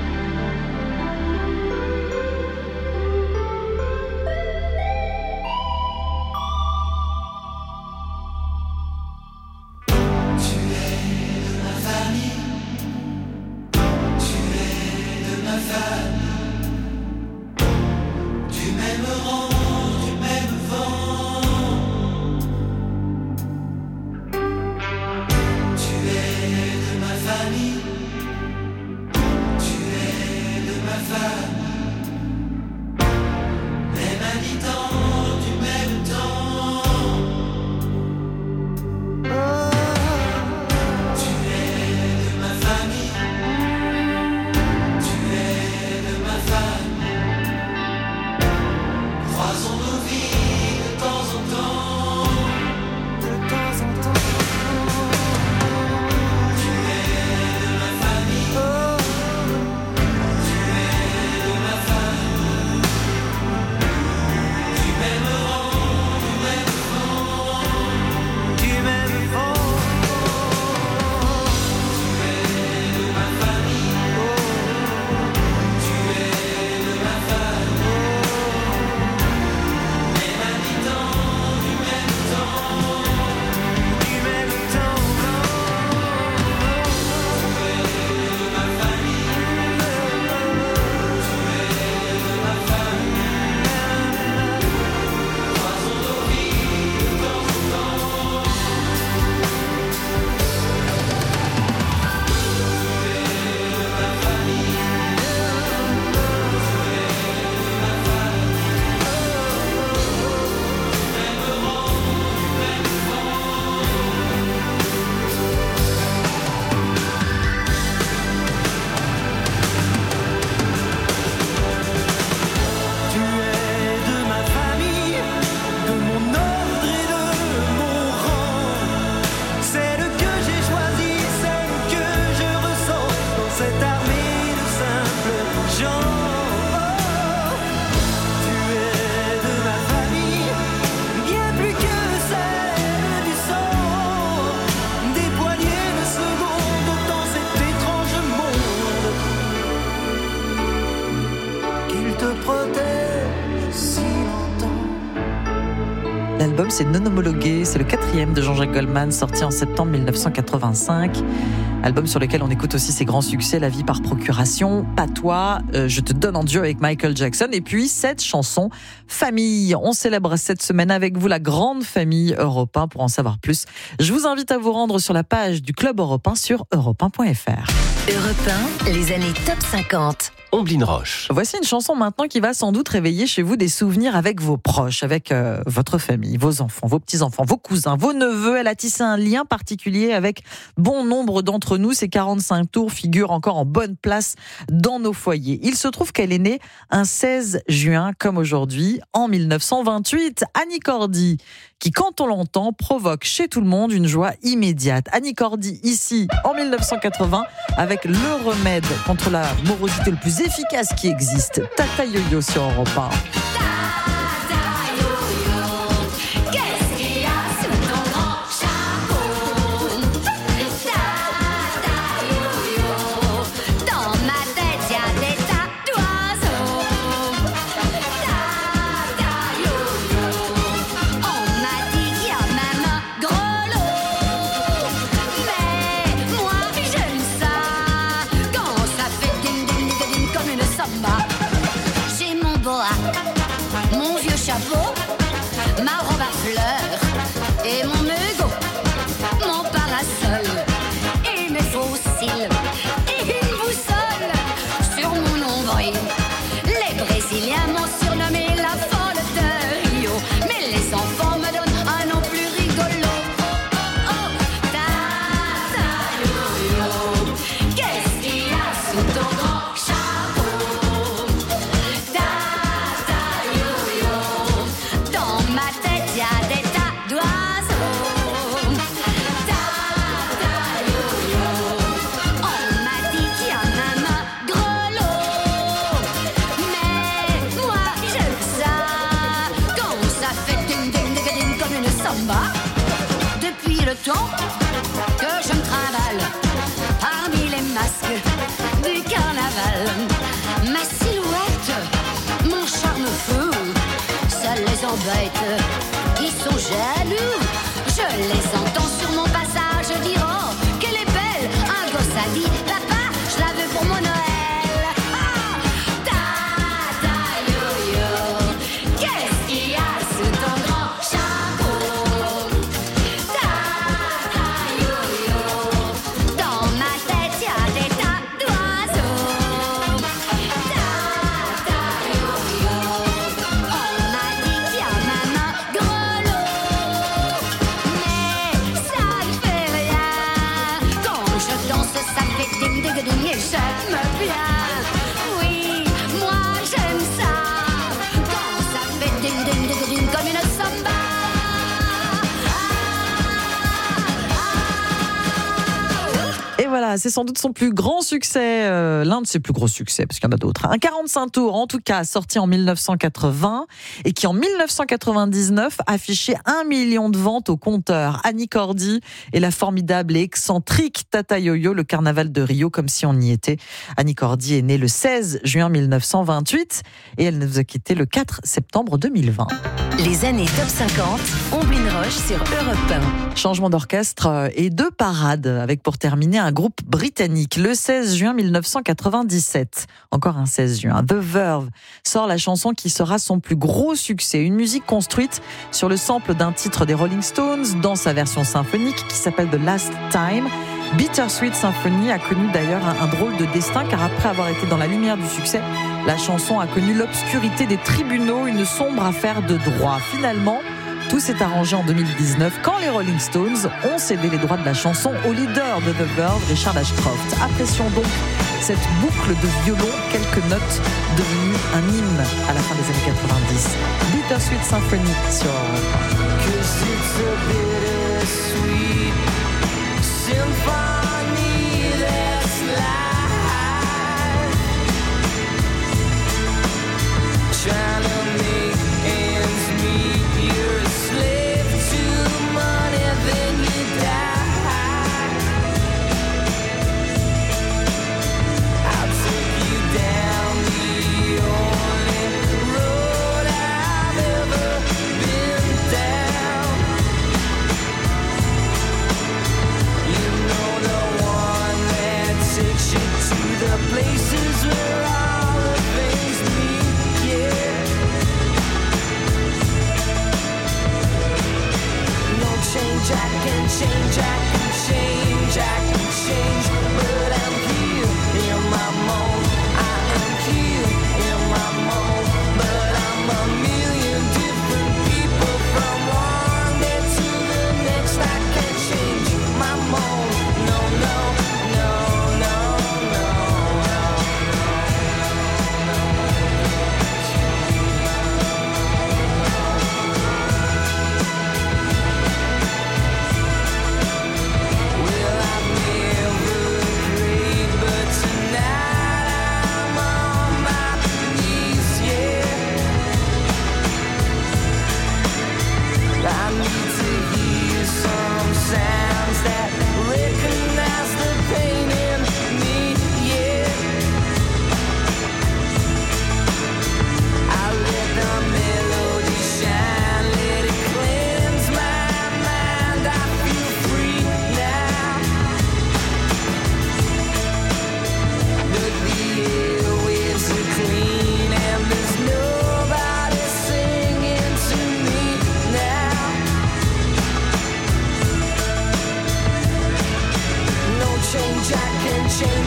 L'album, c'est Non homologué, c'est le 4e de Jean-Jacques Goldman, sorti en septembre 1985. Album sur lequel on écoute aussi ses grands succès, La vie par procuration, Pas toi, Je te donne en duo avec Michael Jackson, et puis cette chanson Famille. On célèbre cette semaine avec vous la grande famille Europe 1. Pour en savoir plus, je vous invite à vous rendre sur la page du Club Europe 1 sur europe1.fr. Europe 1, les années top 50. Omblin Roche. Voici une chanson maintenant qui va sans doute réveiller chez vous des souvenirs avec vos proches, avec votre famille, vos enfants, vos petits-enfants, vos cousins, vos neveux. Elle a tissé un lien particulier avec bon nombre d'entre d'entre nous, ces 45 tours figurent encore en bonne place dans nos foyers. Il se trouve qu'elle est née un 16 juin, comme aujourd'hui, en 1928. Annie Cordy, qui, quand on l'entend, provoque chez tout le monde une joie immédiate. Annie Cordy, ici, en 1980, avec le remède contre la morosité le plus efficace qui existe. Tata Yo-Yo sur Europe 1. Ma robe à fleurs et mon mégot, mon parasol et mes faux cils et une boussole sur mon nombril. Les Brésiliens m'ont surnommé la folle de Rio, mais les enfants me donnent un nom plus rigolo. Oh, oh, Tata Yo-Yo, qu'est-ce qu'il y a sous ton grand chapeau? Tata Yo-Yo, dans ma tête y a des tas d'oiseaux. Tata Yo-Yo, on m'a dit qu'il y a même un grelot. Mais moi j'aime ça quand ça fait ding ding ding ding comme une samba. Depuis le temps que je me trimballe parmi les masques du carnaval, ma silhouette, mon charme fou, ça les embête. Ils sont jaloux, je les entends sur mon passage dire oh, qu'elle est belle. Un gosse a dit papa, je la veux pour mon Noël. Ah, Tata Yo-Yo, qu'est-ce qu'il y a sous ton grand chapeau? Tata Yo-Yo, dans ma tête y a des tas d'oiseaux. Tata Yo-Yo, on m'a dit qu'il y a même un grelot. Mais ça ne fait rien, quand je danse ça fait ding ding ding et j'aime bien. Oui, moi j'aime ça, quand ça fait ding ding ding ding comme une samba. Et voilà, c'est sans doute son plus grand succès, l'un de ses plus gros succès, parce qu'il y en a d'autres. Un 45 tours, en tout cas, sorti en 1980, et qui en 1999 affichait 1 million de ventes au compteur. Annie Cordy et la formidable et excentrique Tata Yo-Yo, le carnaval de Rio, comme si on y était. Annie Cordy est née le 16 juin 1928, et elle nous a quittés le 4 septembre 2020. Les années top 50, Omblin Roche sur Europe 1. Changement d'orchestre et de parade, avec pour terminer un groupe britannique. Le 16 juin 1997, encore un 16 juin, The Verve sort la chanson qui sera son plus gros succès. Une musique construite sur le sample d'un titre des Rolling Stones dans sa version symphonique qui s'appelle The Last Time. Bittersweet Symphony a connu d'ailleurs un drôle de destin, car après avoir été dans la lumière du succès, la chanson a connu l'obscurité des tribunaux, une sombre affaire de droit. Finalement, tout s'est arrangé en 2019 quand les Rolling Stones ont cédé les droits de la chanson au leader de The Verve, Richard Ashcroft. Apprécions donc cette boucle de violon, quelques notes devenues un hymne à la fin des années 90. Bittersweet Symphony sur Europe 1.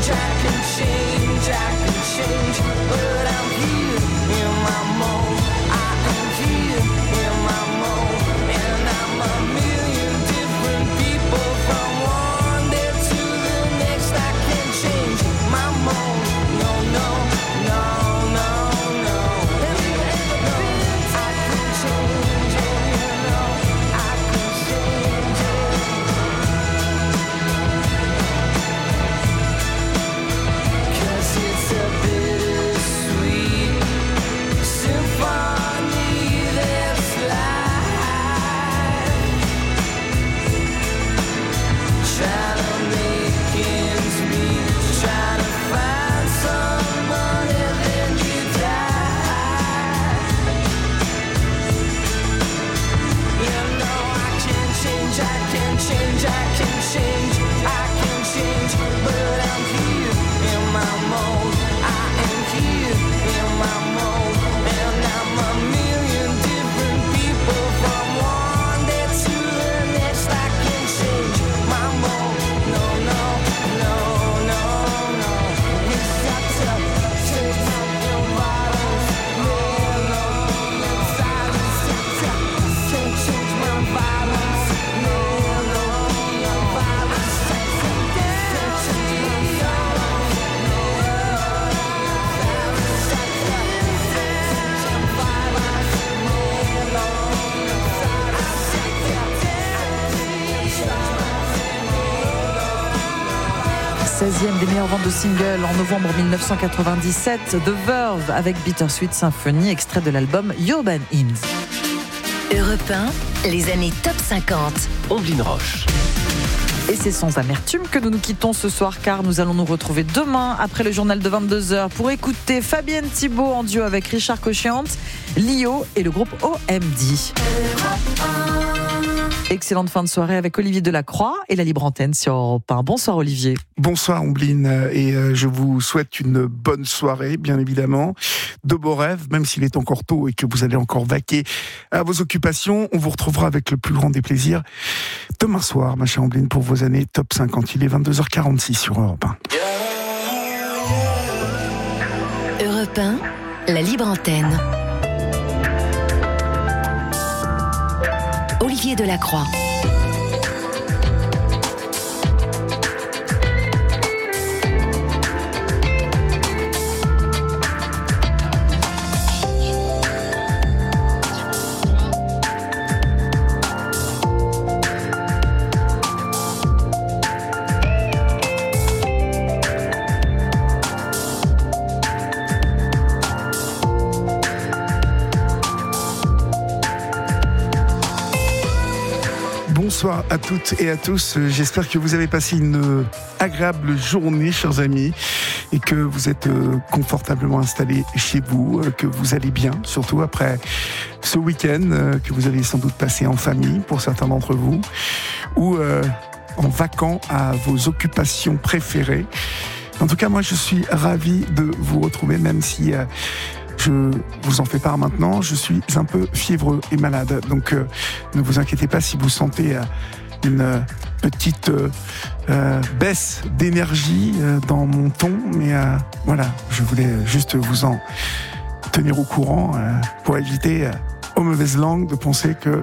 16e des meilleures ventes de singles en novembre 1997. The Verve avec Bittersweet Symphony, extrait de l'album Urban Hymns. Europe 1, les années top 50. Omblin Roche. Et c'est sans amertume que nous nous quittons ce soir, car nous allons nous retrouver demain après le journal de 22h pour écouter Fabienne Thibault en duo avec Richard Cochiant, Lio et le groupe OMD. Excellente fin de soirée avec Olivier Delacroix et la Libre Antenne sur Europe 1. Bonsoir Olivier. Bonsoir Omblin, et je vous souhaite une bonne soirée, bien évidemment. De beaux rêves, même s'il est encore tôt et que vous allez encore vaquer à vos occupations. On vous retrouvera avec le plus grand des plaisirs demain soir, ma chère Omblin, pour vos années top 50. Il est 22h46 sur Europe 1. Europe 1, la Libre Antenne. Olivier Delacroix. Bonsoir à toutes et à tous. J'espère que vous avez passé une agréable journée, chers amis, et que vous êtes confortablement installés chez vous, que vous allez bien, surtout après ce week-end que vous avez sans doute passé en famille pour certains d'entre vous, ou en vaquant à vos occupations préférées. En tout cas, moi, je suis ravi de vous retrouver, même si je vous en fais part maintenant, je suis un peu fiévreux et malade. Donc ne vous inquiétez pas si vous sentez une petite baisse d'énergie dans mon ton. Mais voilà, je voulais juste vous en tenir au courant pour éviter aux mauvaises langues de penser que...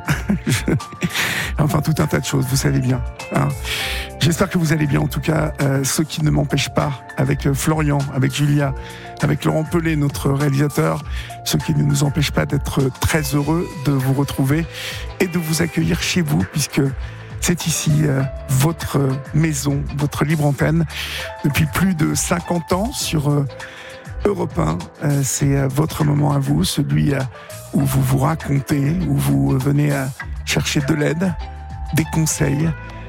Enfin, tout un tas de choses, vous savez bien. Hein. J'espère que vous allez bien, en tout cas, ce qui ne m'empêche pas, avec Florian, avec Julia, avec Laurent Pelé, notre réalisateur, ce qui ne nous empêche pas d'être très heureux de vous retrouver et de vous accueillir chez vous, puisque c'est ici votre maison, votre libre antenne, depuis plus de 50 ans sur Europe 1. C'est votre moment à vous, celui où vous vous racontez, où vous venez chercher de l'aide, des conseils.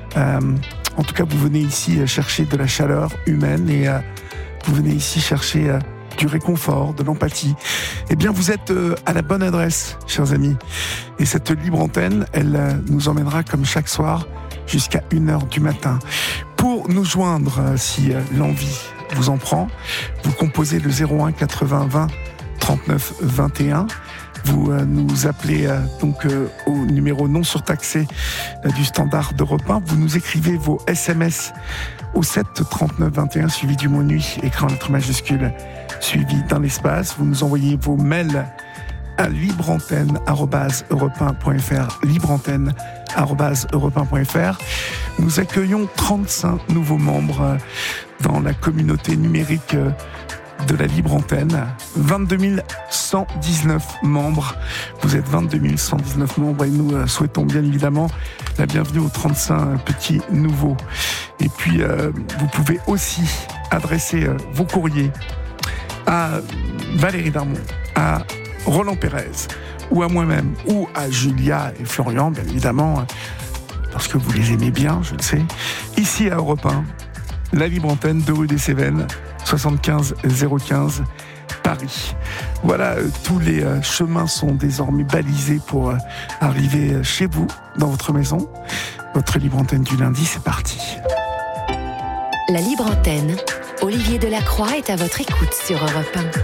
En tout cas, vous venez ici chercher de la chaleur humaine et vous venez ici chercher du réconfort, de l'empathie. Eh bien, vous êtes à la bonne adresse, chers amis. Et cette libre antenne, elle nous emmènera comme chaque soir jusqu'à 1h du matin. Pour nous joindre, si l'envie vous en prend, vous composez le 01 80 20 39 21. Vous nous appelez donc au numéro non surtaxé du standard d'Europe 1. Vous nous écrivez vos SMS au 7 39 21 suivi du mot nuit, écrit en lettres majuscules suivi d'un espace. Vous nous envoyez vos mails à libreantenne@europe1.fr, libreantenne@europe1.fr. Nous accueillons 35 nouveaux membres dans la communauté numérique de la Libre Antenne. 22 119 membres. Vous êtes 22 119 membres et nous souhaitons bien évidemment la bienvenue aux 35 petits nouveaux. Et puis, vous pouvez aussi adresser vos courriers à Valérie Darmon, à Roland Pérez, ou à moi-même, ou à Julia et Florian, bien évidemment, parce que vous les aimez bien, je le sais. Ici à Europe 1, la Libre Antenne, 2 rue des Cévennes, 75 015 Paris. Voilà, tous les chemins sont désormais balisés pour arriver chez vous, dans votre maison. Votre Libre Antenne du lundi, c'est parti. La Libre Antenne, Olivier Delacroix est à votre écoute sur Europe 1.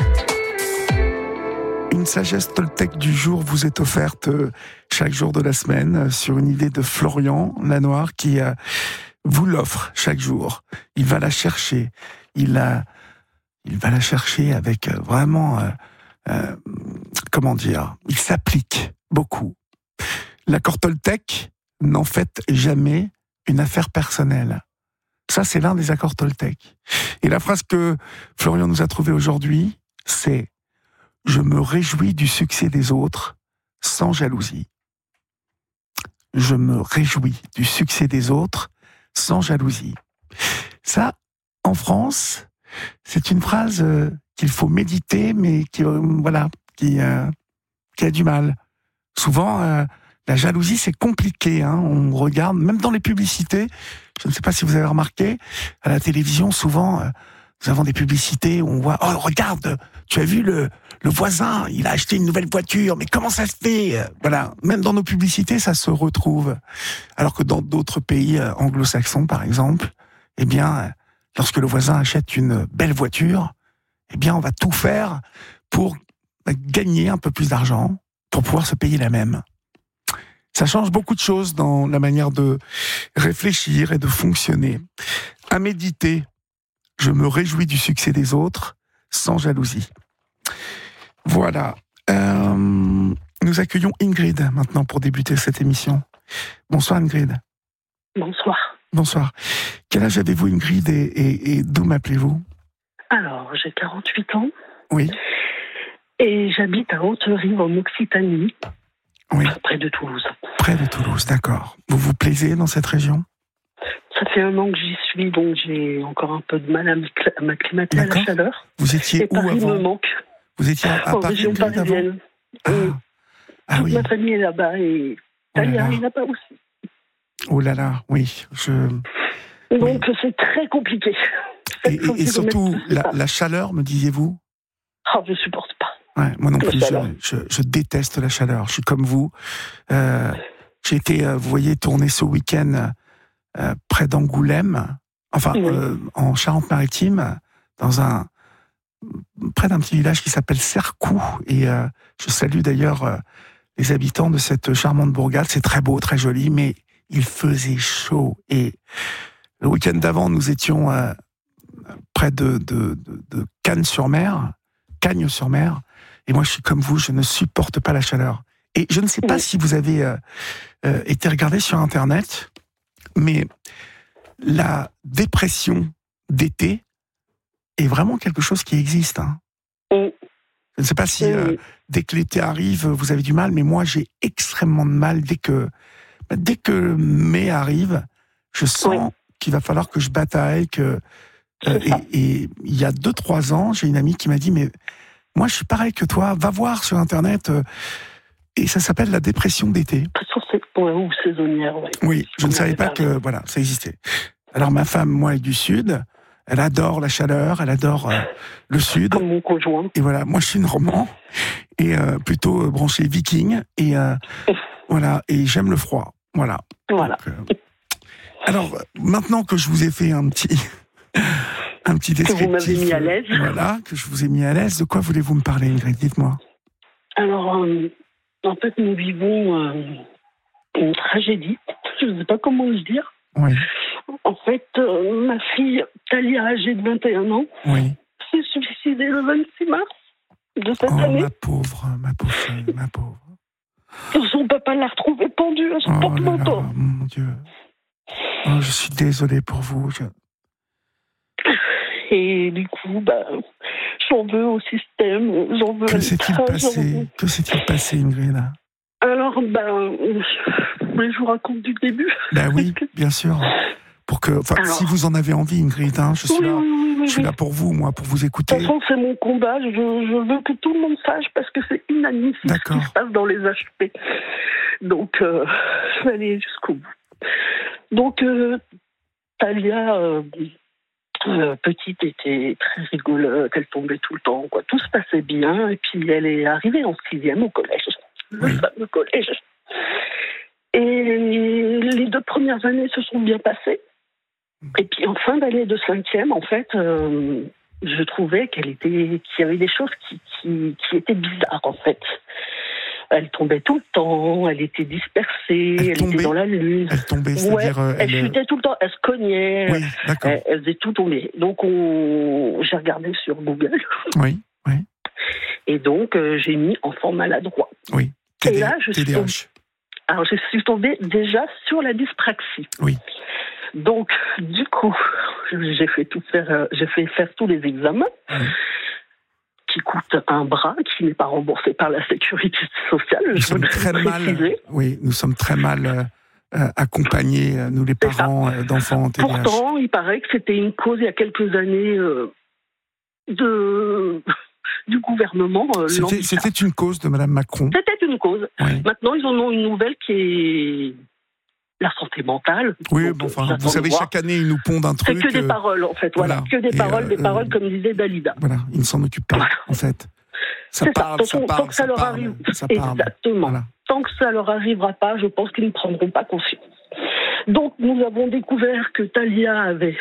Une sagesse Toltec du jour vous est offerte chaque jour de la semaine sur une idée de Florian Lanoir qui vous l'offre chaque jour. Il va la chercher. Il va la chercher avec vraiment, comment dire, il s'applique beaucoup. L'accord Toltec n'en fait jamais une affaire personnelle. Ça, c'est l'un des accords Toltec. Et la phrase que Florian nous a trouvée aujourd'hui, c'est « Je me réjouis du succès des autres sans jalousie. » Je me réjouis du succès des autres sans jalousie. Ça, en France, c'est une phrase qu'il faut méditer, mais qui a du mal. Souvent, la jalousie, c'est compliqué. On regarde, même dans les publicités, je ne sais pas si vous avez remarqué, à la télévision, souvent, nous avons des publicités où on voit « Oh, regarde, tu as vu le voisin, il a acheté une nouvelle voiture, mais comment ça se fait ?» Voilà, même dans nos publicités, ça se retrouve. Alors que dans d'autres pays anglo-saxons, par exemple, eh bien, lorsque le voisin achète une belle voiture, eh bien, on va tout faire pour gagner un peu plus d'argent, pour pouvoir se payer la même. Ça change beaucoup de choses dans la manière de réfléchir et de fonctionner. À méditer, je me réjouis du succès des autres sans jalousie. Voilà. Nous accueillons Ingrid maintenant pour débuter cette émission. Bonsoir Ingrid. Bonsoir. Bonsoir. Quel âge avez-vous Ingrid et d'où m'appelez-vous ? Alors, j'ai 48 ans. Oui. Et j'habite à Haute-Rive en Occitanie. Oui. Près de Toulouse. Près de Toulouse, d'accord. Vous vous plaisez dans cette région ? Ça fait 1 an que j'y suis, donc j'ai encore un peu de mal à m'acclimater à la chaleur. Vous étiez où Paris avant ? me manque. Vous étiez à en Paris région parisienne. Toute ma famille est là-bas et Talia est là-bas aussi. Oh là là, oui. Donc c'est très compliqué. Et surtout, la chaleur, me disiez-vous ? Ah, je supporte pas. Ouais, moi non plus, je déteste la chaleur. Je suis comme vous. J'ai été, vous voyez, tourner ce week-end près d'Angoulême, en Charente-Maritime, près d'un petit village qui s'appelle Cercoux. Et je salue d'ailleurs les habitants de cette charmante bourgade. C'est très beau, très joli, mais il faisait chaud. Et le week-end d'avant, nous étions près de Cagnes-sur-Mer. Et moi, je suis comme vous, je ne supporte pas la chaleur. Et je ne sais pas si vous avez été regardé sur Internet, mais la dépression d'été est vraiment quelque chose qui existe. Je ne sais pas si dès que l'été arrive, vous avez du mal, mais moi, j'ai extrêmement de mal dès que mai arrive. Je sens qu'il va falloir que je bataille. Et il y a 2-3 ans, j'ai une amie qui m'a dit « Mais moi, je suis pareil que toi, va voir sur Internet. » Et ça s'appelle la dépression d'été. Ou saisonnière, oui. Oui, je ne savais pas que ça existait. Alors ma femme, moi, est du Sud. Elle adore la chaleur, elle adore le Sud. Comme mon conjoint. Et voilà, moi je suis normand et plutôt branché viking. Et voilà, et j'aime le froid. Voilà. Voilà. Donc, alors, maintenant que je vous ai fait un petit descriptif. Que vous m'avez mis à l'aise. Voilà, que je vous ai mis à l'aise. De quoi voulez-vous me parler, Ingrid ? Dites-moi. Alors, en fait, nous vivons une tragédie. Je ne sais pas comment le dire. Oui. En fait, ma fille, Talia, âgée de 21 ans, s'est suicidée le 26 mars de cette année. Ma pauvre fille, ma pauvre. Son papa l'a retrouvée pendue à son porte-manteau. Mon Dieu. Oh, je suis désolé pour vous. Et du coup, j'en veux au système, j'en veux à l'État. Que s'est-il passé, Ingrid? Alors, je vous raconte du début. Oui, bien sûr. Si vous en avez envie, Ingrid, je suis là pour vous, moi, pour vous écouter. De toute façon, c'est mon combat. Je veux que tout le monde sache parce que c'est inadmissible ce qui se passe dans les HP. Donc, je vais aller jusqu'au bout. Donc, Talia, petite, était très rigolote. Elle tombait tout le temps. Tout se passait bien. Et puis, elle est arrivée en 6e au collège. Le fameux collège. Et les 2 premières années se sont bien passées. Et puis en fin d'année de 5e, en fait, je trouvais qu'il y avait des choses qui étaient bizarres, en fait. Elle tombait tout le temps, elle était dispersée, elle était dans la lune. Elle tombait, c'est-à-dire... elle chutait tout le temps, elle se cognait, elle faisait tout tomber. Donc j'ai regardé sur Google. Oui. Et donc j'ai mis enfant maladroit. Oui. Et là, TDAH. Alors je suis tombée déjà sur la dyspraxie. Oui. Donc, du coup, j'ai fait faire tous les examens qui coûtent un bras, qui n'est pas remboursé par la sécurité sociale. Nous sommes très mal accompagnés, nous les parents d'enfants en TDAH. Pourtant, il paraît que c'était une cause il y a quelques années du gouvernement. C'était une cause de Mme Macron. C'était une cause. Oui. Maintenant, ils en ont une nouvelle qui est la santé mentale. Oui, vous savez, chaque année, ils nous pondent un truc. C'est que des paroles, en fait. Voilà. Que des paroles, comme disait Dalida. Voilà, ils ne s'en occupent pas, en fait. Tant que ça leur arrive. Exactement. Voilà. Tant que ça leur arrivera pas, je pense qu'ils ne prendront pas conscience. Donc, nous avons découvert que Talia avait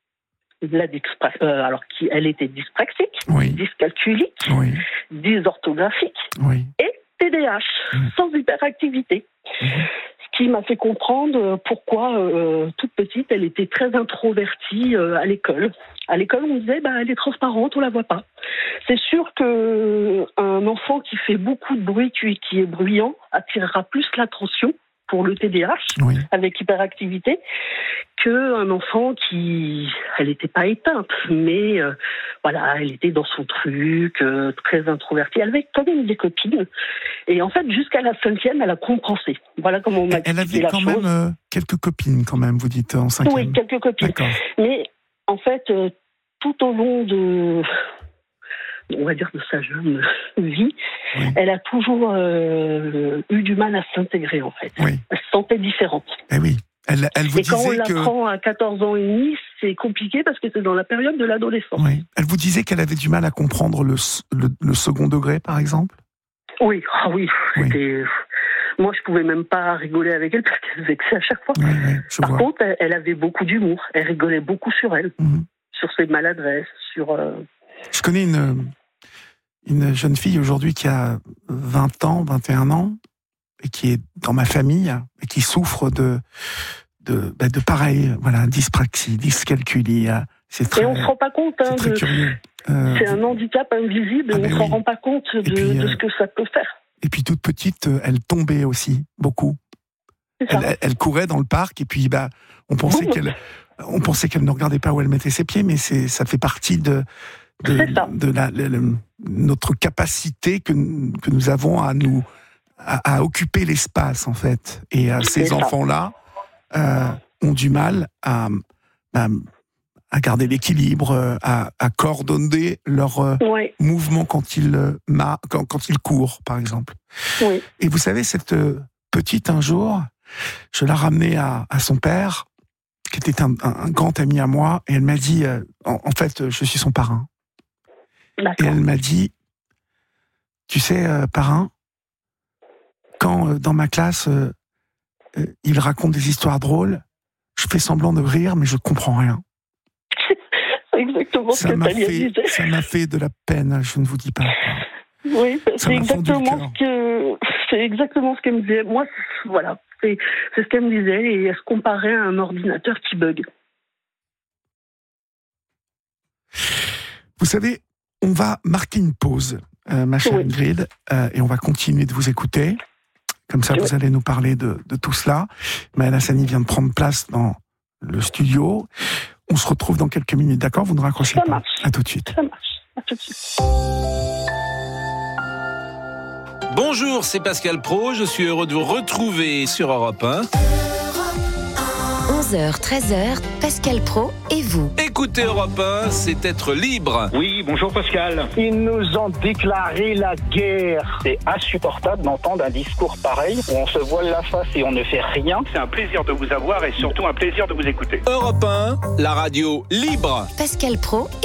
elle était dyspraxique, dyscalculique, dysorthographique et TDAH, sans hyperactivité. Ce qui m'a fait comprendre pourquoi, toute petite, elle était très introvertie à l'école. À l'école, on disait, elle est transparente, on la voit pas. C'est sûr qu'un enfant qui fait beaucoup de bruit, qui est bruyant, attirera plus l'attention pour le TDAH, avec hyperactivité, qu'un enfant elle n'était pas éteinte, mais elle était dans son truc, très introvertie. Elle avait quand même des copines, et en fait, jusqu'à la 5e, elle a compensé. Voilà comment on m'a expliqué la chose. Elle avait quand même quelques copines, quand même, vous dites, en 5e. Oui, quelques copines. D'accord. Mais en fait, tout au long de sa jeune vie, elle a toujours eu du mal à s'intégrer, en fait. Oui. Elle se sentait différente. Eh oui. Elle vous et quand on disait l'apprend à 14 ans et demi, c'est compliqué parce que c'est dans la période de l'adolescence. Oui. Elle vous disait qu'elle avait du mal à comprendre le second degré, par exemple? Oui. C'était... Moi, je pouvais même pas rigoler avec elle parce qu'elle vexait à chaque fois. Par contre, elle avait beaucoup d'humour. Elle rigolait beaucoup sur elle, sur ses maladresses, sur... Je connais une jeune fille aujourd'hui qui a 20 ans, 21 ans, et qui est dans ma famille, et qui souffre de pareil, dyspraxie, dyscalculie. Et on ne se rend pas compte. C'est très curieux. C'est un handicap invisible, et on ne s'en rend pas compte de ce que ça peut faire. Et puis toute petite, elle tombait aussi, beaucoup. Elle courait dans le parc, et puis on pensait qu'elle ne regardait pas où elle mettait ses pieds, mais ça fait partie de notre capacité que nous avons à occuper l'espace, en fait. Et ces enfants-là ont du mal à garder l'équilibre, à coordonner leurs mouvements quand ils courent, par exemple. Oui. Et vous savez, cette petite, un jour, je l'ai ramenée à son père, qui était un grand ami à moi, et elle m'a dit, en fait, je suis son parrain. D'accord. Et elle m'a dit, tu sais, parrain, quand dans ma classe, il raconte des histoires drôles, je fais semblant de rire, mais je comprends rien. C'est exactement ce que Talia disait. Ça m'a fait de la peine, je ne vous dis pas. Oui, c'est exactement ce qu'elle me disait. Moi, voilà, c'est ce qu'elle me disait, et elle se comparait à un ordinateur qui bug. Vous savez, on va marquer une pause, ma chère Ingrid, et on va continuer de vous écouter. Comme ça, vous allez nous parler de tout cela. Maëlle Hassani vient de prendre place dans le studio. On se retrouve dans quelques minutes, d'accord ? Vous ne raccrochez pas. Marche. À tout de suite. Ça marche. À tout de suite. Bonjour, c'est Pascal Praud. Je suis heureux de vous retrouver sur Europe 1. 11h, 13h, Pascal Praud et vous. Écoutez Europe 1, c'est être libre. Oui, bonjour Pascal. Ils nous ont déclaré la guerre. C'est insupportable d'entendre un discours pareil où on se voile la face et on ne fait rien. C'est un plaisir de vous avoir et surtout un plaisir de vous écouter. Europe 1, la radio libre. Pascal Praud